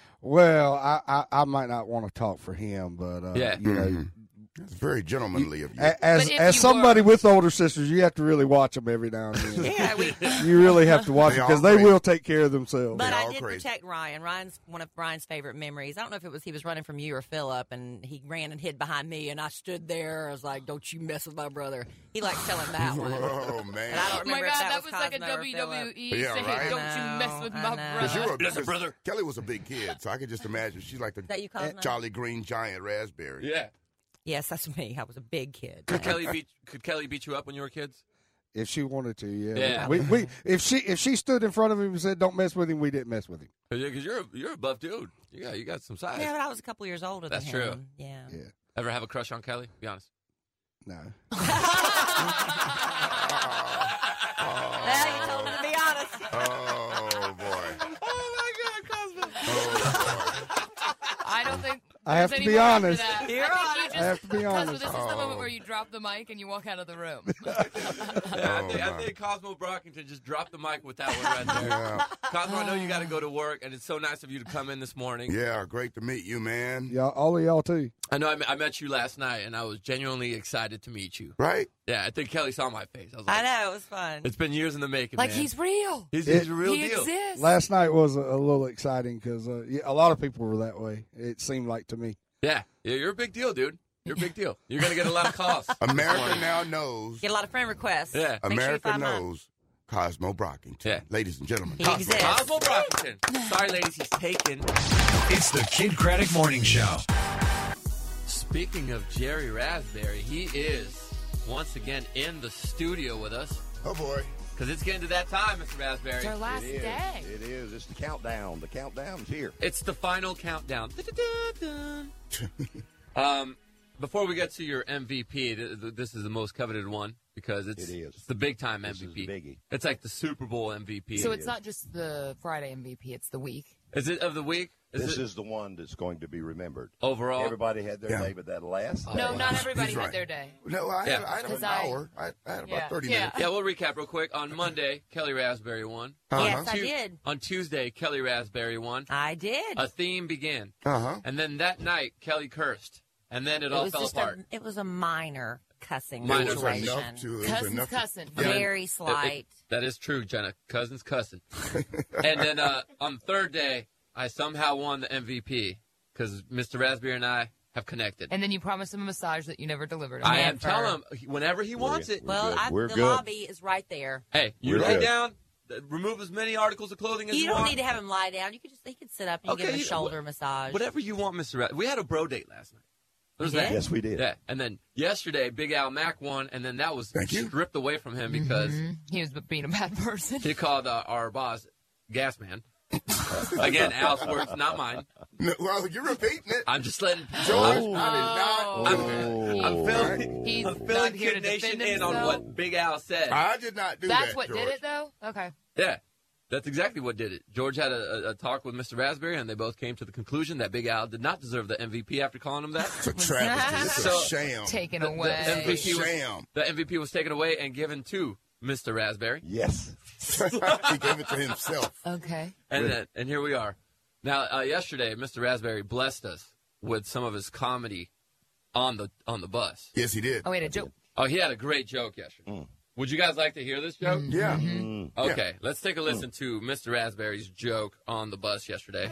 Well, I, I, I might not want to talk for him, but uh,
Yeah.
you know,
Mhm. It's very gentlemanly of you.
a- as
But if
as
you
somebody
were-
with older sisters, you have to really watch them every now and then.
Yeah, we,
You really have to watch
They
them
all
because they
crazy.
will take care of themselves.
but
They're
I
all
did
crazy.
protect Ryan. Ryan's one of Ryan's favorite memories. I don't know if it was he was running from you or Philip, and he ran and hid behind me, and I stood there. I was like, "Don't you mess with my brother." He liked telling that one.
Oh, man.
And I don't
Oh my
remember
God,
if
that
that
was like a
Cosmo or
W W
Philip.
E
Yeah,
saying,
right?
"Don't
I
you mess with
know,
my
I know.
Because you
brother."
were,
Listen,
because
brother.
Kelly was a big kid, so I could just imagine she's like the
that you, Cosmo?
Charlie Green giant raspberry.
Yeah.
Yes, that's me. I was a big kid.
Could Kelly beat Could Kelly beat you up when you were kids?
If she wanted to, yeah.
Yeah.
We, we if she if she stood in front of him and said, "Don't mess with him," we didn't mess with him.
Because you're a, you're a buff dude. You got you got some size.
Yeah, but I was a couple years older
That's
than
true.
him. Yeah.
Yeah.
Ever have a crush on Kelly? Be honest.
No.
Well, you told him to be honest.
Oh, boy.
Oh my God, Cosmo!
I don't think.
I have
there's
to
any
be
more after
honest.
that.
You're
I think you
honest.
just,
I have to be
Cosmo,
honest.
this is the
Oh.
moment where you drop the mic and you walk out of the room.
Yeah, I,
Oh,
think, I
my.
think Cosmo Brockington just dropped the mic with that one right there.
Yeah.
Cosmo, I know you got to go to work, and it's so nice of you to come in this morning.
Yeah, great to meet you, man.
Y'all, all of y'all too.
I know I, met- I met you last night, and I was genuinely excited to meet you.
Right?
Yeah, I think Kelly saw my face. I was like,
I know it was fun.
it's been years in the making,
like
man.
he's real.
he's,
It-
he's a real
he
deal.
exists.
Last night was a, a little exciting because uh, yeah, a lot of people were that way. It seemed like to me.
Yeah, yeah, you're a big deal, dude. You're a big deal. You're going to get a lot of calls.
America now knows.
Get a lot of friend requests.
Yeah.
Make sure you
America
find mine.
knows Cosmo Brockington.
Yeah.
Ladies and gentlemen.
He
Cosmo.
exists.
Cosmo Brockington. Sorry, ladies, he's taken.
It's the Kid Craddock Morning Show.
Speaking of Jerry Raspberry, he is once again in the studio with us.
Oh, boy.
Because it's getting to that time, Mister Raspberry.
It's our last
It is.
day.
It is. It's the countdown. The countdown's here.
It's the final countdown. um, before we get to your M V P, th- th- this is the most coveted one because it's,
It is.
it's the big time
This
M V P.
is the biggie.
It's like the Super Bowl M V P.
So it's not just the Friday M V P, it's the week.
Is it of the week? Is
This
it
is the one that's going to be remembered.
overall?
Everybody had their
Yeah.
day, but that last
No,
day-
not everybody
He's
had
right.
their day.
No, I had,
Yeah.
I had
Because
an
I-
hour. I, I had about
Yeah.
thirty
Yeah.
minutes.
Yeah, we'll recap real quick. On Monday, Kelly Raspberry won.
Uh-huh.
Yes, I
Tu-
did.
On Tuesday, Kelly Raspberry won.
I did.
A theme began.
Uh-huh.
And then that night, Kelly cursed. And then it,
it
all
was
fell
just
apart.
a, it was a minor cussing
Minor
It was
situation.
enough to, it was
Cousins
enough to-
cussing.
Yeah.
Very
It-
slight.
it- that is true, Jenna. Cousins cussing. And then uh, on the third day, I somehow won the M V P because Mister Raspberry and I have connected.
And then you promised him a massage that you never delivered.
I am
Never.
telling him whenever he wants it.
well,
good.
I,
We're
the
good.
lobby is right there.
Hey, you
We're
lay
good.
down, th- remove as many articles of clothing as you,
You don't
want.
need to have him lie down. You could just he could sit up and you
Okay,
give him a
you-
shoulder
wh-
massage.
Whatever you want, Mister Raspberry. We had a bro date last night. There's
You
that.
did?
Yes, we did.
Yeah, and then yesterday, Big Al Mack won, and then that was
Thank you.
stripped away from him because
Mhm. He was being a bad person.
he called uh, our boss Gas Man. Again, Al's words, not mine.
No, well, you're repeating it.
I'm just letting
George,
I'm,
I did not do that.
Oh.
I'm filling,
He's
I'm
not
filling
here to
Kid Nation
defend
in on
himself.
what Big Al said.
I did not do
That's
that,
what
George.
did it, though? Okay.
Yeah, that's exactly what did it. George had a, a, a talk with Mister Raspberry, and they both came to the conclusion that Big Al did not deserve the M V P after calling him that.
It's a travesty. It's
So-
a sham.
Taken
The-
away.
The M V P, was,
Sham.
the M V P was taken away and given to Mister Raspberry.
Yes.
He gave it to himself.
Okay.
And then, and here we are. Now, uh, yesterday, Mister Raspberry blessed us with some of his comedy on the on the bus.
Yes, he did.
Oh, wait, a joke.
Oh, he had a great joke yesterday.
Mm.
Would you guys like to hear this joke?
Yeah.
Mm.
Okay, let's take a listen to Mister Raspberry's joke on the bus yesterday.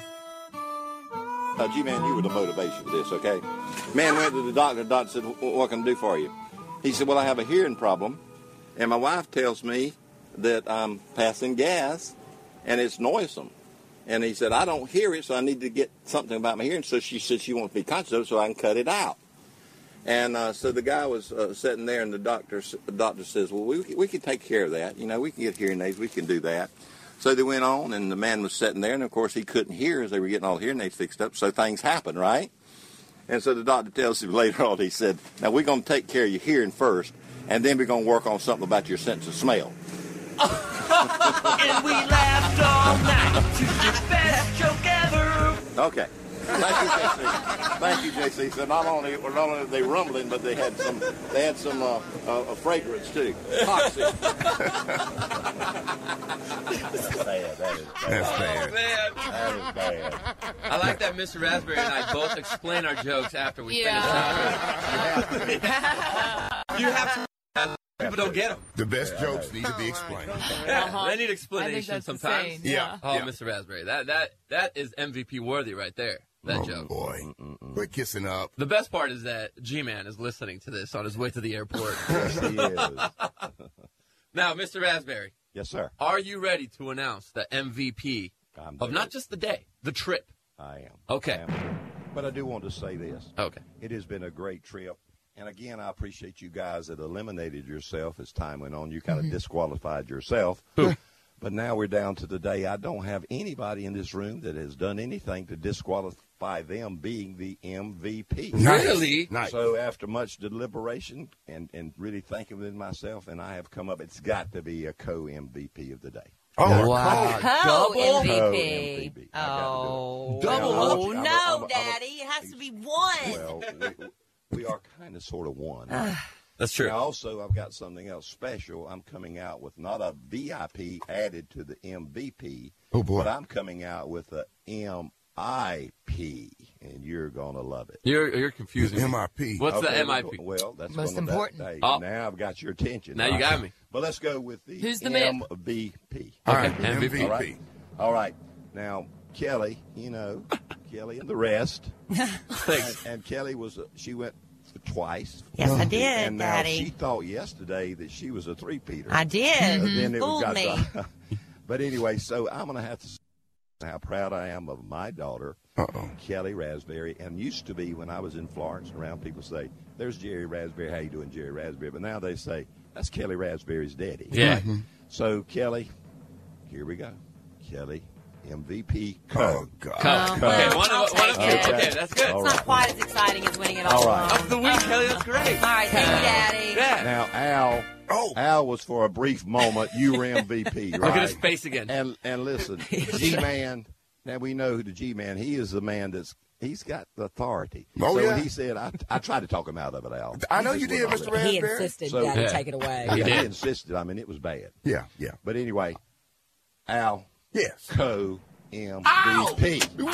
Uh, G-Man, you were the motivation for this, okay? Man went to the doctor. The doctor said, "Wh- what can I do for you?" He said, well, I have a hearing problem, and my wife tells me that I'm passing gas, and it's noisome. And he said, I don't hear it, so I need to get something about my hearing. So she said she wants me conscious of it so I can cut it out. And uh, so the guy was uh, sitting there, and the doctor, s- the doctor says, well, we, we can take care of that. You know, we can get hearing aids. We can do that. So they went on, and the man was sitting there, and, of course, he couldn't hear as they were getting all the hearing aids fixed up. So things happen, right? And so the doctor tells him later on, he said, now we're going to take care of your hearing first, and then we're going to work on something about your sense of smell.
And we laughed all night to the best joke ever.
Okay. Thank you, J C. Thank you, J C. So not only were not only they rumbling, but they had some they had some uh, uh, fragrance too. Toxic. That's bad. That is bad.
That's
Oh,
bad.
man.
That is bad.
I like that Mister Raspberry and I both explain our jokes after we
Yeah.
finish. You have to. People don't get them.
The best jokes need to be explained.
Yeah,
Uh-huh.
they need
I think
explanation
that's the
sometimes.
saying,
Yeah.
Oh,
Yeah.
Mister Raspberry, that that that is M V P worthy right there. That
Oh,
joke.
boy. Quit kissing up.
The best part is that G-Man is listening to this on his way to the airport.
Yes, he is.
Now, Mister Raspberry,
Yes, sir.
are you ready to announce the M V P
I'm
of
ready.
not just the day, the trip?
I am.
Okay.
I am. But I do want to say this.
Okay.
It has been a great trip. And again, I appreciate you guys that eliminated yourself as time went on. You kind of disqualified yourself. But now we're down to the day. I don't have anybody in this room that has done anything to disqualify them being the M V P.
Nice.
Really?
Nice.
So after much deliberation and, and really thinking within myself, and I have come up, it's got to be a co-M V P of the day.
Oh,
Wow.
Co
Double?
M V P.
Co-M V P. I gotta do it.
Oh,
Double
Now,
up.
oh
I'm a-
no,
I'm a- I'm a-
Daddy! It has to be one.
Well, we, we are kind of sort of one.
That's true.
Now, also, I've got something else special. I'm coming out with not a V I P added to the M V P,
Oh, boy.
but I'm coming out with a M I P, and you're going to love it.
You're you're confusing me.
M I P.
What's the
Okay,
M I P?
Well, that's
Most
gonna- that-
important.
hey,
Oh.
Now I've got your attention.
Now you
All
got
right.
me.
But let's go with the
Who's the man?
M V P.
All
Okay,
right,
M V P.
M V P.
All right. All right. Now, Kelly, you know, Kelly and the rest.
Thanks.
And, and Kelly was, uh, she went
twice.
Yes, I did,
and now
Daddy.
she thought yesterday that she was a three-peater.
I did.
Uh,
Mm-hmm.
then it
Fooled
got
me.
But anyway, so I'm going to have to say how proud I am of my daughter,
Uh-oh.
Kelly Raspberry. And used to be when I was in Florence and around, people say, there's Jerry Raspberry. How you doing, Jerry Raspberry? But now they say, that's Kelly Raspberry's daddy.
Yeah.
Right? So, Kelly, here we go. Kelly, M V P. Co.
Oh, God.
Co.
Oh,
Okay,
well,
one
I'll
of one of
take
two.
it.
Okay, that's good.
All
It's
right.
not quite as exciting as winning it all.
All right.
Of the week, Kelly. That's great.
All right, thank you, Daddy.
Yeah.
Now, Al,
Oh.
Al was for a brief moment. You were M V P, right?
Look at his face again.
And and listen, G-Man. Now we know who the G-Man. He is the man that's he's got the authority.
Oh,
so
yeah.
he said, I I tried to talk him out of it, Al.
I know
He
you
just
did,
wouldn't
Mister
let it.
He
Raspberry.
insisted,
So-
Daddy,
Yeah.
take it away.
Yeah,
He
he
did.
insisted. I mean, it was bad.
Yeah, yeah.
But anyway, Al,
Yes.
co M V P.
What?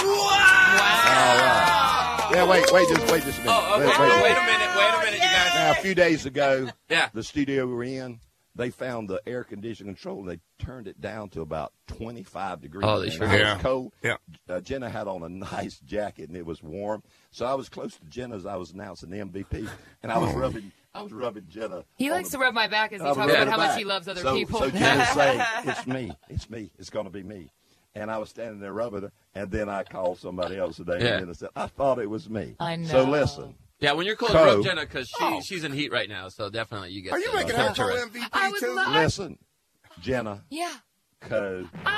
All right. Yeah, wait, wait, just wait just a minute.
Oh, okay.
Wait,
Wait,
wait,
wait a minute. Wait a minute, you guys.
Now, a few days ago,
Yeah.
the studio we were in, they found the air conditioning control. They turned it down to about twenty-five degrees.
Oh, they
And
sure
it
did.
was
Yeah.
cold.
Yeah.
Uh, Jenna had on a nice jacket, and it was warm. So I was close to Jenna as I was announcing the M V P, and I was
Oh.
rubbing I was rubbing Jenna.
He
on
likes
the-
to rub my back as he
I was
talks
rubbing
about how
her
much
back.
he loves other
so,
people.
So Jenna saying, it's me. It's me. It's going to be me. And I was standing there rubbing her, and then I called somebody else today,
Yeah.
and I said, I thought it was me.
I
So
know.
listen.
Yeah, when you're cold,
Co.
rub Jenna because she
Oh.
she's in heat right now, so definitely you get.
Are you
the
making her
temperature right.
M V P
I would
too?
love-
Listen, Jenna,
Yeah.
co
Oh,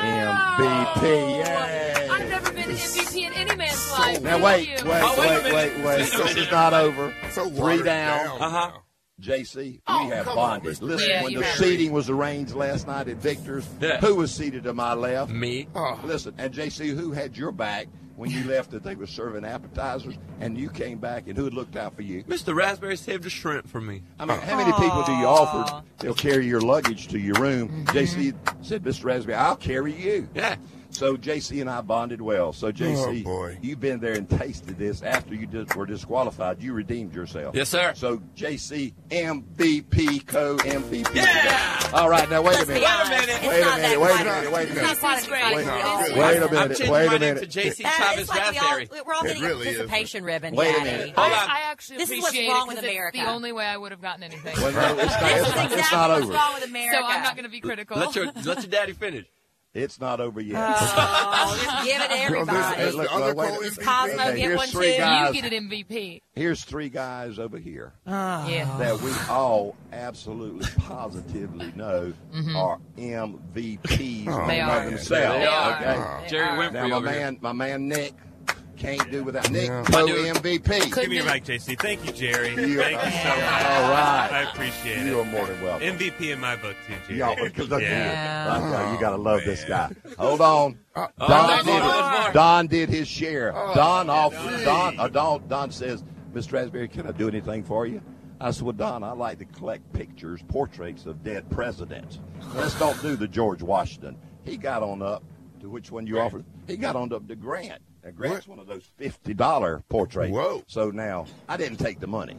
M V P. Yay!
I've never been an M V P in any man's life.
Now
Thank
wait,
you.
wait,
Oh, wait a
wait,
minute.
wait, wait.
Wait a
This
minute.
is not over.
So
Three
watered
down.
down.
Uh-huh.
J C,
Oh,
we have
come on,
bonded.
Mister
Listen,
Yeah,
when
you
the
have.
seating was arranged last night at Victor's,
Yeah.
who was seated to my left?
Me.
Oh.
Listen, and J C, who had your back when you left that they were serving appetizers, and you came back, and who had looked out for you?
Mister Raspberry saved a shrimp for me.
I mean, how many people do you offer they'll carry your luggage to your room? J C said, Mister Raspberry, I'll carry you.
Yeah.
So J C and I bonded well. So J C,
Oh, boy.
you've been there and tasted this. After you did, were disqualified, you redeemed yourself.
Yes, sir.
So J C, M V P, co-M V P.
Yeah.
All right, now wait a
Let's be
minute.
honest.
minute.
It's
Wait a
not
minute,
that
wait a
exciting.
minute, wait a
It's
minute.
not quite as exciting
Wait,
as we
no,
all
wait
think.
Wait a
I'm
minute,
changing
wait
my
a
name
minute.
to J C
Uh,
Chavez
it's like we
Raspberry.
all, we're all
It
getting
really
a
is.
participation ribbon,
Wait a
Daddy.
minute.
Hold
I,
on.
I actually
This is what's
appreciate
wrong
it
with
'cause it's
America.
the only way I would have gotten anything.
Well, no, it's not,
This
it's
is
not,
exactly
it's not
what's
over.
wrong with America.
So I'm not going to be critical.
Let your let your daddy finish.
It's not over yet.
Oh, just give it to everybody.
This is
Look,
the other
look, wait a
co-M V
minute.
P.
Cosmo
Okay,
get
here's
one
three
too.
guys.
You get an M V P.
Here's three guys over here
Yeah.
that we all absolutely positively know are M V Ps in
Oh,
They
and
are.
of themselves.
They are.
Okay.
They
Jerry
are.
Winfrey
Now my
over here.
man, my man Nick can't do without Nick.
Yeah.
Co
My dude.
M V P.
Could-
Give me your mic, J C. Thank you, Jerry.
You-
Thank you so much.
All right.
I appreciate
You are
it.
more than welcome.
M V P in my book, too, Jerry.
Y'all, because I
Yeah.
I know, you got to love this guy. Hold on.
Uh,
Oh,
Don,
there's more,
did,
there's more.
Don did his share.
Oh,
Don off. Don, uh, Don. Don says, Mister Raspberry, can I do anything for you? I said, well, Don, I like to collect pictures, portraits of dead presidents. Let's don't do the George Washington. He got on up to which one you offered. He got on up to Grant. And Grant's one of those fifty dollar portraits.
Whoa.
So now, I didn't take the money.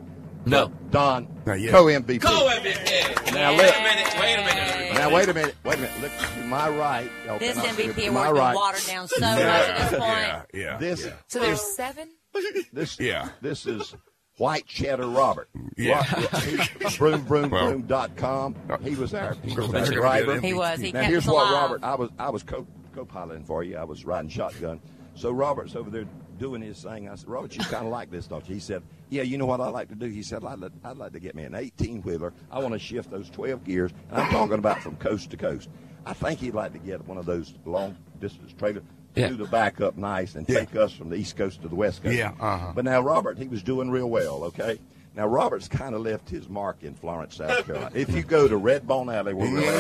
No.
Don,
Not yet.
co-M V P.
Go M V P.
Now,
Wait
let-
a minute. Wait a minute. everybody.
Now, wait a minute. Wait a minute. Look to my right. Y'all
This
cannot
M
see
V
it,
P
to
award
my
has been
right.
watered down so much at this point.
Yeah, yeah.
This,
yeah.
So there's seven?
this,
Yeah.
this is White Cheddar Robert.
Yeah.
Broom, broom,
Well-
broom dot com. He was our, he was
They're
our
gonna
driver.
get him.
He was. He
Now,
kept
here's
us
what,
alive.
Robert, I was, I was co, co-piloting for you. I was riding shotgun. So Robert's over there doing his thing. I said, Robert, you kind of like this, don't you? He said, yeah, you know what I'd like to do? He said, I'd like, I'd like to get me an eighteen-wheeler. I want to shift those twelve gears. And I'm talking about from coast to coast. I think he'd like to get one of those long-distance trailers.
Yeah.
Do the back up nice and
Yeah.
take us from the East Coast to the West Coast.
Yeah, uh-huh.
But now, Robert, he was doing real well, okay? Now, Robert's kind of left his mark in Florence, South Carolina. If you go to Red Bone Alley, where we're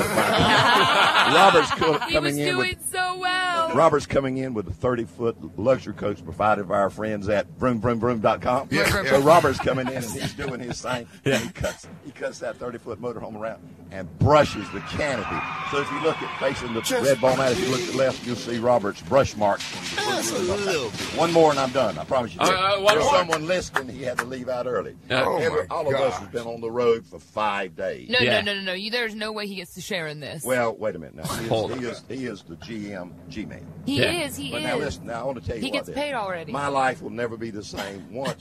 at, Robert's co-
He was
coming in
doing
with
so well.
Robert's coming in with a thirty-foot luxury coach provided by our friends at vroom vroom vroom dot com.
Yeah.
So Robert's coming in and he's doing his thing. Yeah. He cuts he cuts that thirty-foot motorhome around and brushes the canopy. So if you look at facing the
Just-
Red Bone Alley, if you look to the left, you'll see Robert's brush marks.
Just a little bit.
One more and I'm done. I promise you.
All right, one
There's
more.
someone listening. He had to leave out early.
Yeah.
Oh,
Every-
my
all of us
gosh.
have been on the road for five days.
No,
Yeah.
no, no, no, no. You, there's no way he gets to share in this.
Well, wait a minute now. He
Hold
is,
on.
he is, he is the G M G-Man.
he
Yeah.
is. He
But
is.
now listen, now I want to tell you
He
what
gets
this.
paid already.
My life will never be the same once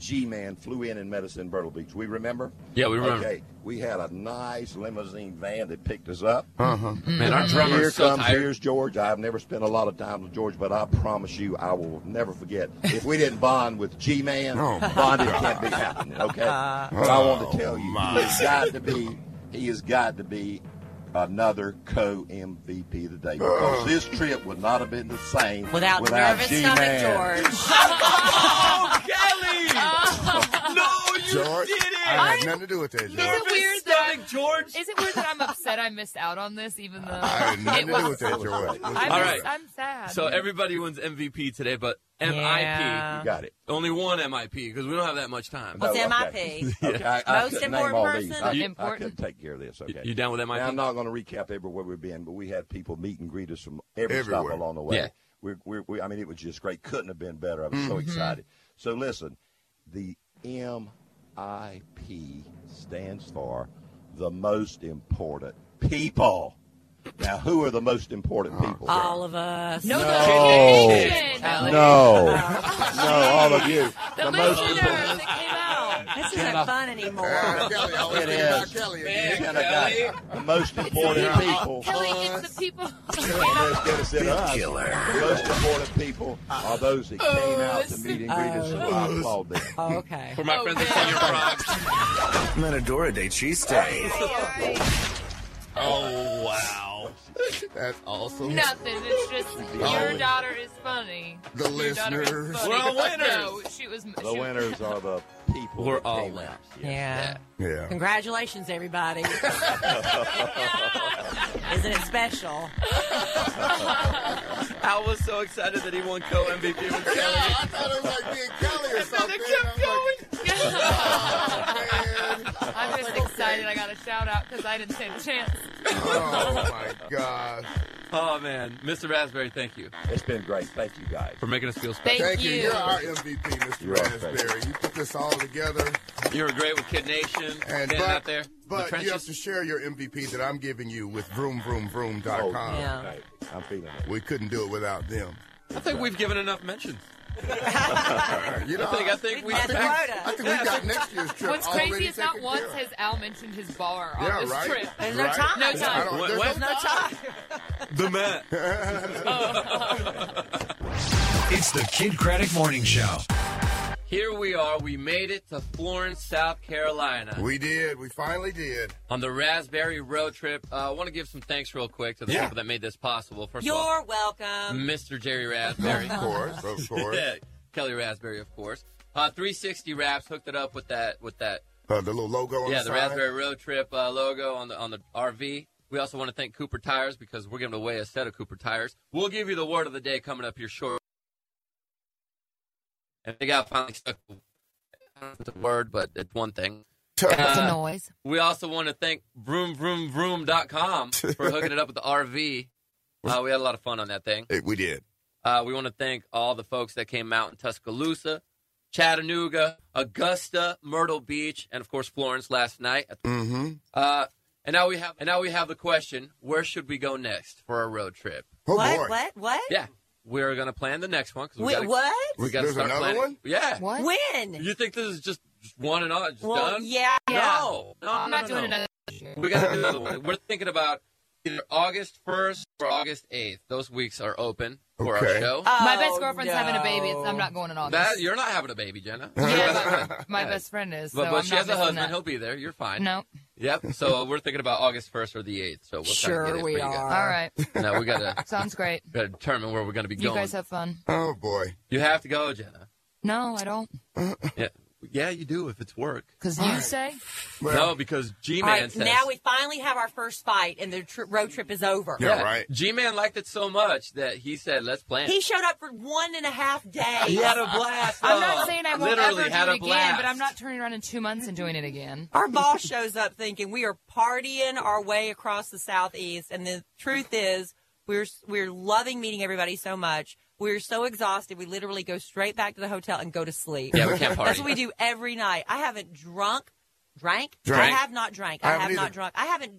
G-Man flew in and met us in Myrtle Beach. We remember?
Yeah, we remember.
Okay, we had a nice limousine van that picked us up.
Uh-huh.
Man, our drummer
Here
is so
comes,
tired.
here's George. I've never spent a lot of time with George, but I promise you I will never forget. If we didn't bond with G-Man,
Oh, my
bonding
God.
can't be happening, okay? But I want to tell you,
my.
he has got to be, he has got to be another co-M V P today because this trip would not have been the same
Without,
without
nervous
G-Man.
stomach, George.
Oh, Kelly! No, you
George,
did it!
I had nothing to do with that,
Is
George.
it weird that
Stomach, George?
Is it weird that I'm upset I missed out on this, even though
I had nothing
it
to do
was
with that, George.
I'm,
All right.
I'm sad.
So everybody wins M V P today, but M I P.
Yeah.
You got it.
Only one M I P because we don't have that much time.
What's
Oh,
M I
okay.
P?
Okay, I, I
Most
couldn't
important
name all
person?
these. I, I
Important.
couldn't take care of this. Okay.
You down with M I P?
Now, I'm not going to recap everywhere we've been, but we had people meet and greet us from every
Everywhere.
stop along the way.
Yeah.
We're, we're, we, I mean, it was just great. Couldn't have been better. I was
Mm-hmm.
so excited. So listen, the M I P stands for the most important people. Now, who are the most important people?
All of us.
no,
No.
notification.
No, no, all of you.
The,
The most
listeners
important.
that came out.
This isn't fun anymore.
Uh, Kelly, I always
It
think about
is.
Kelly
Man,
again.
Jenna got the most important people.
Kelly, it's the people.
Let's get us in us. The most important people are those that came out to meet and greet us, so I applaud them.
Oh, okay.
For my
Oh,
friends
man.
at Senior Prom.
Matadora Day cheesesteak.
Oh, wow.
That's awesome.
Nothing. It's just your daughter is funny.
The
Your daughter is
listeners.
funny.
We're all winners.
No, she was.
The
she,
winners are the people
We're
that
all
came
winners.
out.
Yeah.
Yeah.
Congratulations, everybody. Isn't it special?
Al was so excited that he won co-M V P with
Yeah,
Kelly.
I thought it was like me and Kelly or something.
kept
I was like,
going. I'm just excited. I got a shout out because I didn't stand a chance.
oh my gosh.
Oh, man. Mister Raspberry, thank you
It's been great. Thank you, guys.
for making us feel special.
Thank,
Thank you.
you.
You're our M V P, Mister
You are
Raspberry. You put this all together.
You were great with Kid Nation,
And
standing
but,
out there. in the
but you
trenches.
have to share your M V P that I'm giving you with vroom vroom vroom dot com.
Yeah.
Okay. I'm feeling it.
We couldn't do it without them.
I think we've given enough mentions.
You know,
I think, I think we
That's
think,
quota.
I think we got next year's trip
What's
already
crazy is not
taken
once
care of.
has Al mentioned his bar on
Yeah,
this
right.
trip.
There's no
Right?
time.
No
I
time.
don't-
When-
there's
when-
no
No time.
The Met.
It's the Kid Craddock Morning Show.
Here we are. We made it to Florence, South Carolina.
We did. We finally did.
On the Raspberry Road Trip. Uh, I want to give some thanks real quick to the
Yeah.
people that made this possible. First of all,
You're welcome.
Mister Jerry Raspberry.
Of course, of course.
Yeah, Kelly Raspberry, of course. Uh, three sixty Wraps hooked it up with that with that
Uh, the little logo on
yeah
the
the
side.
Raspberry Road Trip uh, logo on the on the R V. We also want to thank Cooper Tires because we're giving away a set of Cooper Tires. We'll give you the word of the day coming up here shortly. And they got finally stuck. I don't know if it's a word, but it's one thing.
It's a
Uh,
noise.
we also want to thank vroom vroom vroom dot com for hooking it up with the R V. Uh, we had a lot of fun on that thing.
Hey, we did.
Uh, we want to thank all the folks that came out in Tuscaloosa, Chattanooga, Augusta, Myrtle Beach, and of course Florence last night.
Mm-hmm.
Uh, and now we have and now we have the question: where should we go next for our road trip?
Oh
what?
boy.
What? What?
Yeah, we're gonna plan the next one. 'Cause we
Wait,
gotta,
what?
We got to
There's
start
another
planning.
one?
Yeah.
What?
When?
You think this is just one and all just
Well,
done?
yeah.
No, no,
I'm
no,
not
no,
doing
no.
another this year.
We got to do another one. We're thinking about either August first or August eighth. Those weeks are open for our
Okay.
show.
My
Oh,
best girlfriend's
no.
having a baby. It's, I'm not going in August.
That you're not having a baby, Jenna.
yeah, but my best friend is. So
But, but
I'm
she
not
has a
missing
husband.
that.
He'll be there. You're fine.
No.
Yep. So we're thinking about August first or the eighth. So we'll try to
Sure
get it
we
for you
are.
guys.
All right.
No, we gotta
Sounds great.
gotta determine where we're gonna be
You
going.
guys have fun.
Oh boy.
You have to go, Jenna.
No, I don't.
Yeah. Yeah, you do if it's work.
Because you say?
No, because G
All
Man
right,
says.
now we finally have our first fight, and the tr- road trip is over.
Yeah, right.
G Man liked it so much that he said, "Let's plan."
He showed up for one and a half days.
He had a blast.
I'm
though.
not saying I won't
Literally
ever do
had
it
a
again,
blast.
but I'm not turning around in two months and doing it again.
Our boss shows up thinking we are partying our way across the southeast, and the truth is, we're we're loving meeting everybody so much. We're so exhausted, we literally go straight back to the hotel and go to sleep.
Yeah, we can't party.
That's what we do every night. I haven't drunk, drank.
Drank.
I have not drank.
I
I,
haven't
have not
either.
drunk. I haven't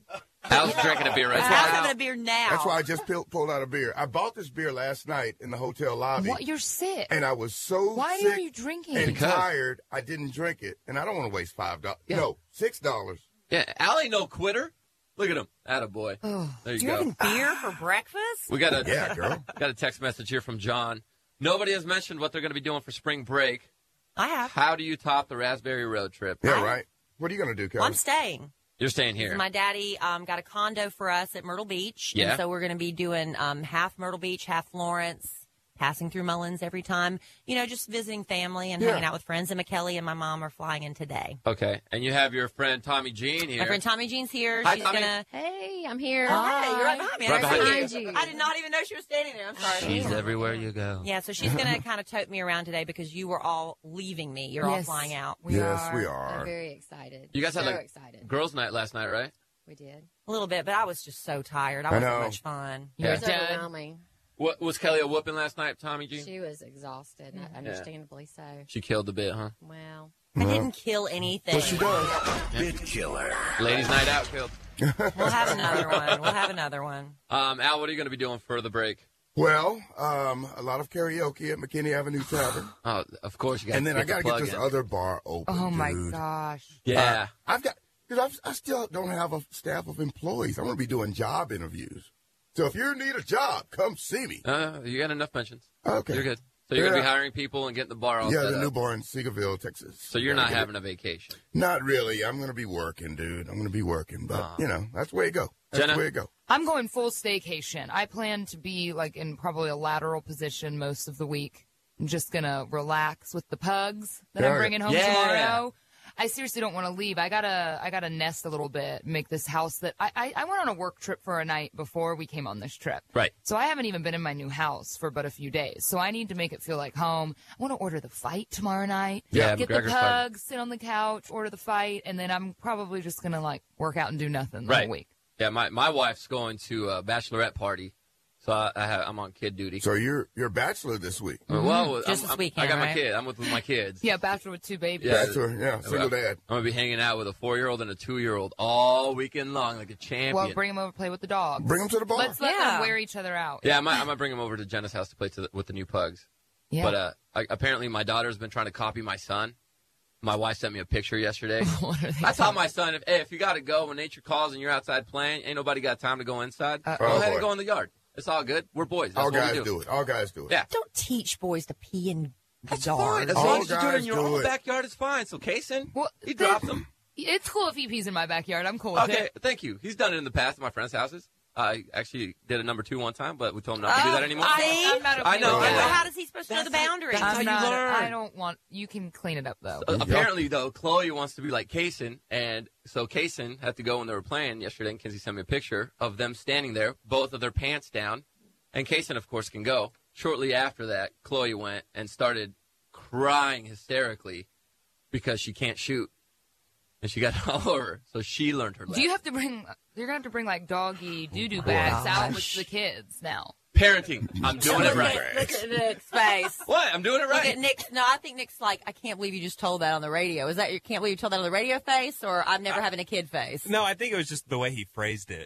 I was drinking a beer right
I'm
now.
having a beer now.
That's why I just pulled, pulled out a beer. I bought this beer last night in the hotel lobby.
What? You're sick.
And I was so
Why
sick
are you drinking?
and
Because-
tired, I didn't drink it. And I don't want to waste five dollars. No, six dollars.
Yeah, Al ain't no quitter. Look at him. Attaboy.
Oh.
There you
You're
go.
having beer for breakfast?
We got a
Yeah, girl.
got a text message here from John. Nobody has mentioned what they're going to be doing for spring break.
I have.
How do you top the Raspberry Road trip?
Yeah, right. What are you going to do, Kelly?
Well, I'm staying.
You're staying here.
My daddy um, got a condo for us at Myrtle Beach.
Yeah.
And so we're going to be doing um, half Myrtle Beach, half Florence, passing through Mullins every time. You know, just visiting family and
Yeah.
hanging out with friends. And McKelly and my mom are flying in today.
Okay, and you have your friend Tommy Jean here.
My friend Tommy Jean's here.
Hi,
She's
Tommy.
gonna.
Hey, I'm here.
Oh, hey, you're right behind me.
Right
I,
behind
see
you.
I did not even know she was standing there. I'm sorry.
She's everywhere you go.
Yeah, so she's going to kind of tote me around today because you were all leaving me. You're
Yes,
all flying out.
we
Yes,
are.
we are.
I'm very excited.
You guys
so
had like
excited.
girls' night last night, right?
We did.
A little bit, but I was just so tired. I
I
wasn't
know.
much fun.
It was
Yeah.
overwhelming.
What was Kelly a whooping last night, Tommy Jean?
She was exhausted, understandably so.
She killed the bit, huh?
Well,
I didn't kill anything.
What she does?
Bit killer. Ladies' night out killed.
We'll have another one. We'll have another one.
Um, Al, what are you going to be doing for the break?
Well, um, a lot of karaoke at McKinney Avenue Tavern.
Oh, of course you got.
And then I got to get this other bar open.
Oh my
dude.
gosh.
Yeah.
Uh, I've got because I still don't have a staff of employees. I'm going to be doing job interviews. So if you need a job, come see me.
Uh, you got enough mentions.
Okay.
You're good. So you're going to be
Yeah.
hiring people and getting the bar all
Yeah,
set
the
up.
new bar in Seagoville, Texas.
So you're
Gotta
not
get
having
it.
a vacation.
Not really. I'm going to be working, dude. I'm going to be working. But, you know, that's the way it go. That's
Jenna?
the way it go.
I'm going full staycation. I plan to be like in probably a lateral position most of the week. I'm just gonna relax with the pugs that I'm
Yeah.
bringing home
Yeah.
tomorrow. I seriously don't want to leave. I gotta, I gotta nest a little bit, make this house that I, I, I went on a work trip for a night before we came on this trip.
Right.
So I haven't even been in my new house for but a few days. So I need to make it feel like home. I want to order the fight tomorrow night.
Yeah,
Get
McGregor's
the
fight.
pugs, sit on the couch, order the fight, and then I'm probably just gonna like work out and do nothing the
Right.
whole week.
Yeah, my, my wife's going to a bachelorette party, so I, I have, I'm on kid duty.
So you're you're a bachelor this week.
Well,
Mm-hmm.
Just
I'm,
this
I'm-
weekend,
I got my
right?
kid. I'm with, with my kids.
Yeah, bachelor with two babies.
Bachelor, yeah, single dad.
I'm gonna be hanging out with a four-year-old and a two-year-old all weekend long, like a champion.
Well, bring them over to play with the dogs.
Bring them to the bar.
Let's let
Yeah.
them wear each other out.
Yeah, I might, I might bring him over to Jenna's house to play to the, with the new pugs.
Yeah.
But uh, I, apparently my daughter's been trying to copy my son. My wife sent me a picture yesterday. I told my son, if, hey, if you got to go when nature calls and you're outside playing, ain't nobody got time to go inside.
Uh,
go
oh,
ahead
boy.
and go in the yard. It's all good. We're boys. That's
All
what
guys
we do.
do it. All guys do it.
Yeah.
Don't teach boys to pee in the
That's
yard.
fine. As
All
long as you do it
guys
in your
do
own
it.
backyard, it's fine. So Kaysen,
Well,
he
then-
dropped them.
It's cool if he pees in my backyard. I'm cool with
Okay,
it.
thank you. He's done it in the past at my friends' houses. I actually did a number two one time, but we told him not to do that anymore.
I, I'm not okay
I know,
with
I
that.
know.
How does he supposed to know the boundaries?
that's how
I'm
you
not,
learn.
I don't want. You can clean it up though.
Uh, apparently, though, Chloe wants to be like Kaysen, and so Kaysen had to go when they were playing yesterday, and Kinsey sent me a picture of them standing there, both of their pants down, and Kaysen, of course, can go. Shortly after that, Chloe went and started crying hysterically because she can't shoot, and she got all over. So she learned her
Do
lesson.
you have to bring? You're gonna have to bring like doggy doo doo bags out with
gosh.
the kids now.
Parenting. I'm doing it right.
Look at Nick's face.
What? I'm doing it
Look at
right.
Nick's. No, I think Nick's like, I can't believe you just told that on the radio. Is that your can't believe you told that on the radio face, or I'm never having a kid face?
No, I think it was just the way he phrased it.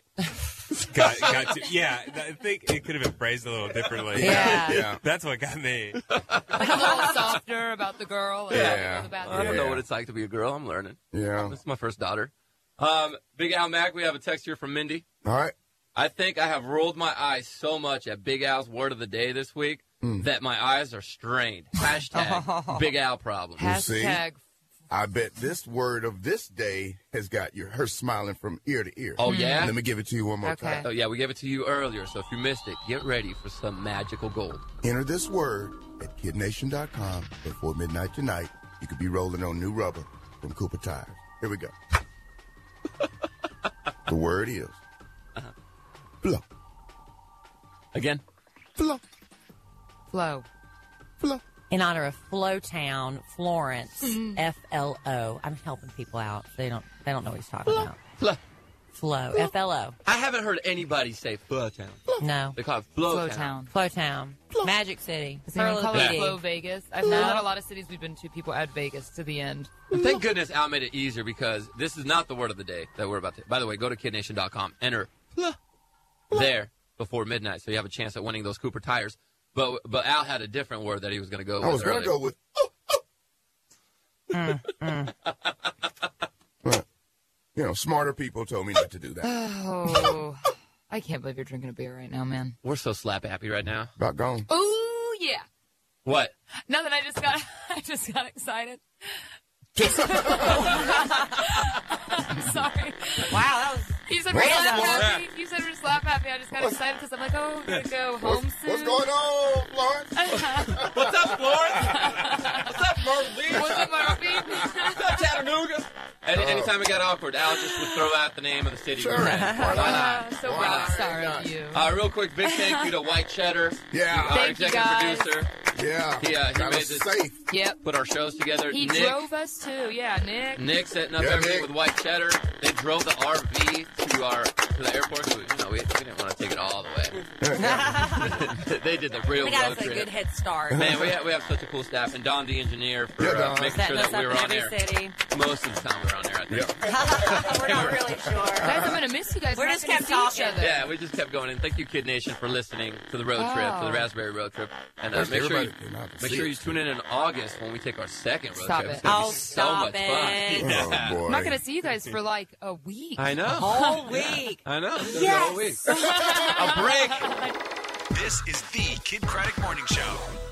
got, got to, yeah, I think it could have been phrased a little differently.
Yeah.
Yeah.
That's what got me.
Like a little softer about the girl. and
Yeah.
the bathroom.
I don't know
Yeah.
what it's like to be a girl. I'm learning.
Yeah.
This is my first daughter. Um, Big Al Mac, we have a text here from Mindy.
All right.
I think I have rolled my eyes so much at Big Al's word of the day this week that my eyes are strained. Hashtag Big Al problem.
You see?
Hashtag.
I bet this word of this day has got your her smiling from ear to ear.
Oh, yeah?
Let me give it to you one more
Okay.
time.
Oh, yeah, we gave it to you earlier, so if you missed it, get ready for some magical gold.
Enter this word at kid nation dot com before midnight tonight. You could be rolling on new rubber from Cooper Tires. Here we go. The word is
Uh-huh.
flow,
Again?
flow,
Flow.
flow.
In honor of Flowtown, Florence, F L O. I'm helping people out. They don't. They don't know what he's talking about.
Fluh.
Flow. F L O.
I haven't heard anybody say Flowtown.
No.
They call it Flowtown.
Flowtown. Magic City.
Does anyone call it
Yeah.
Flow Vegas? I've known that a lot of cities we've been to, people add Vegas to the end.
And thank goodness Al made it easier because this is not the word of the day that we're about to. By the way, go to kid nation dot com, enter there before midnight, so you have a chance at winning those Cooper tires. But but Al had a different word that he was going to go with.
I was going to
earlier.
go with. Oh, oh.
Mm, mm.
But, you know, smarter people told me not to do that.
Oh, I can't believe you're drinking a beer right now, man.
We're so slap happy right now.
About gone.
Ooh, yeah.
What?
Nothing. I just got. I just got excited. I'm sorry.
Wow, that was.
You said
What
we're
up,
slap
Florence?
happy. You said we're slap happy. I just got excited because I'm like, oh, we're gonna go home
What's,
soon.
what's going on, Florence?
What's up, Florence? What's up, Myrtle Beach?
What's up, Myrtle Beach?
What's up, Chattanooga? Any, anytime it got awkward, Al just would throw out the name of the city.
Sure.
we're in.
Why
Why not?
Oh, so
Why
rock
not?
star
Why
of
not?
you.
Uh, real quick, big thank you to White Cheddar,
Yeah.
our
Thank you,
executive
guys.
producer.
Yeah.
He, uh, he
Got
made
us
this,
safe.
Yep.
put our shows together.
He
Nick,
drove us too. Yeah, Nick.
Nick setting up
Yeah,
everything
Nick.
with White Cheddar. They drove the R V to our to the airport. So, you know, we, we didn't want to take it all the way. They did the real
We got
road
us a
trip.
good head start.
Man, we have, we have such a cool staff, and Don the engineer for
Yeah,
uh,
Don.
making
Setting
sure
us
that we
up
were
in
on
every
air.
city.
Most of the time we were on air, I think.
We're not really sure.
Guys, I'm gonna miss you guys.
We're
not
just
gonna
kept
see each
talking.
other.
Yeah, we just kept going. And thank you, Kid Nation, for listening to the road trip, to the
Oh.
Raspberry Road Trip. And uh,
First,
make sure you,
everybody came out to
make
see
sure you
us.
tune in in August when we take our second road
Stop
trip.
it.
It's gonna
Oh,
be so
stop
much
it.
fun. Yeah.
Oh, boy.
I'm not gonna see you guys for like a week.
I know.
Whole week.
I know. It's gonna be a whole week.
Yes.
A break.
This is the Kid Craddock Morning Show.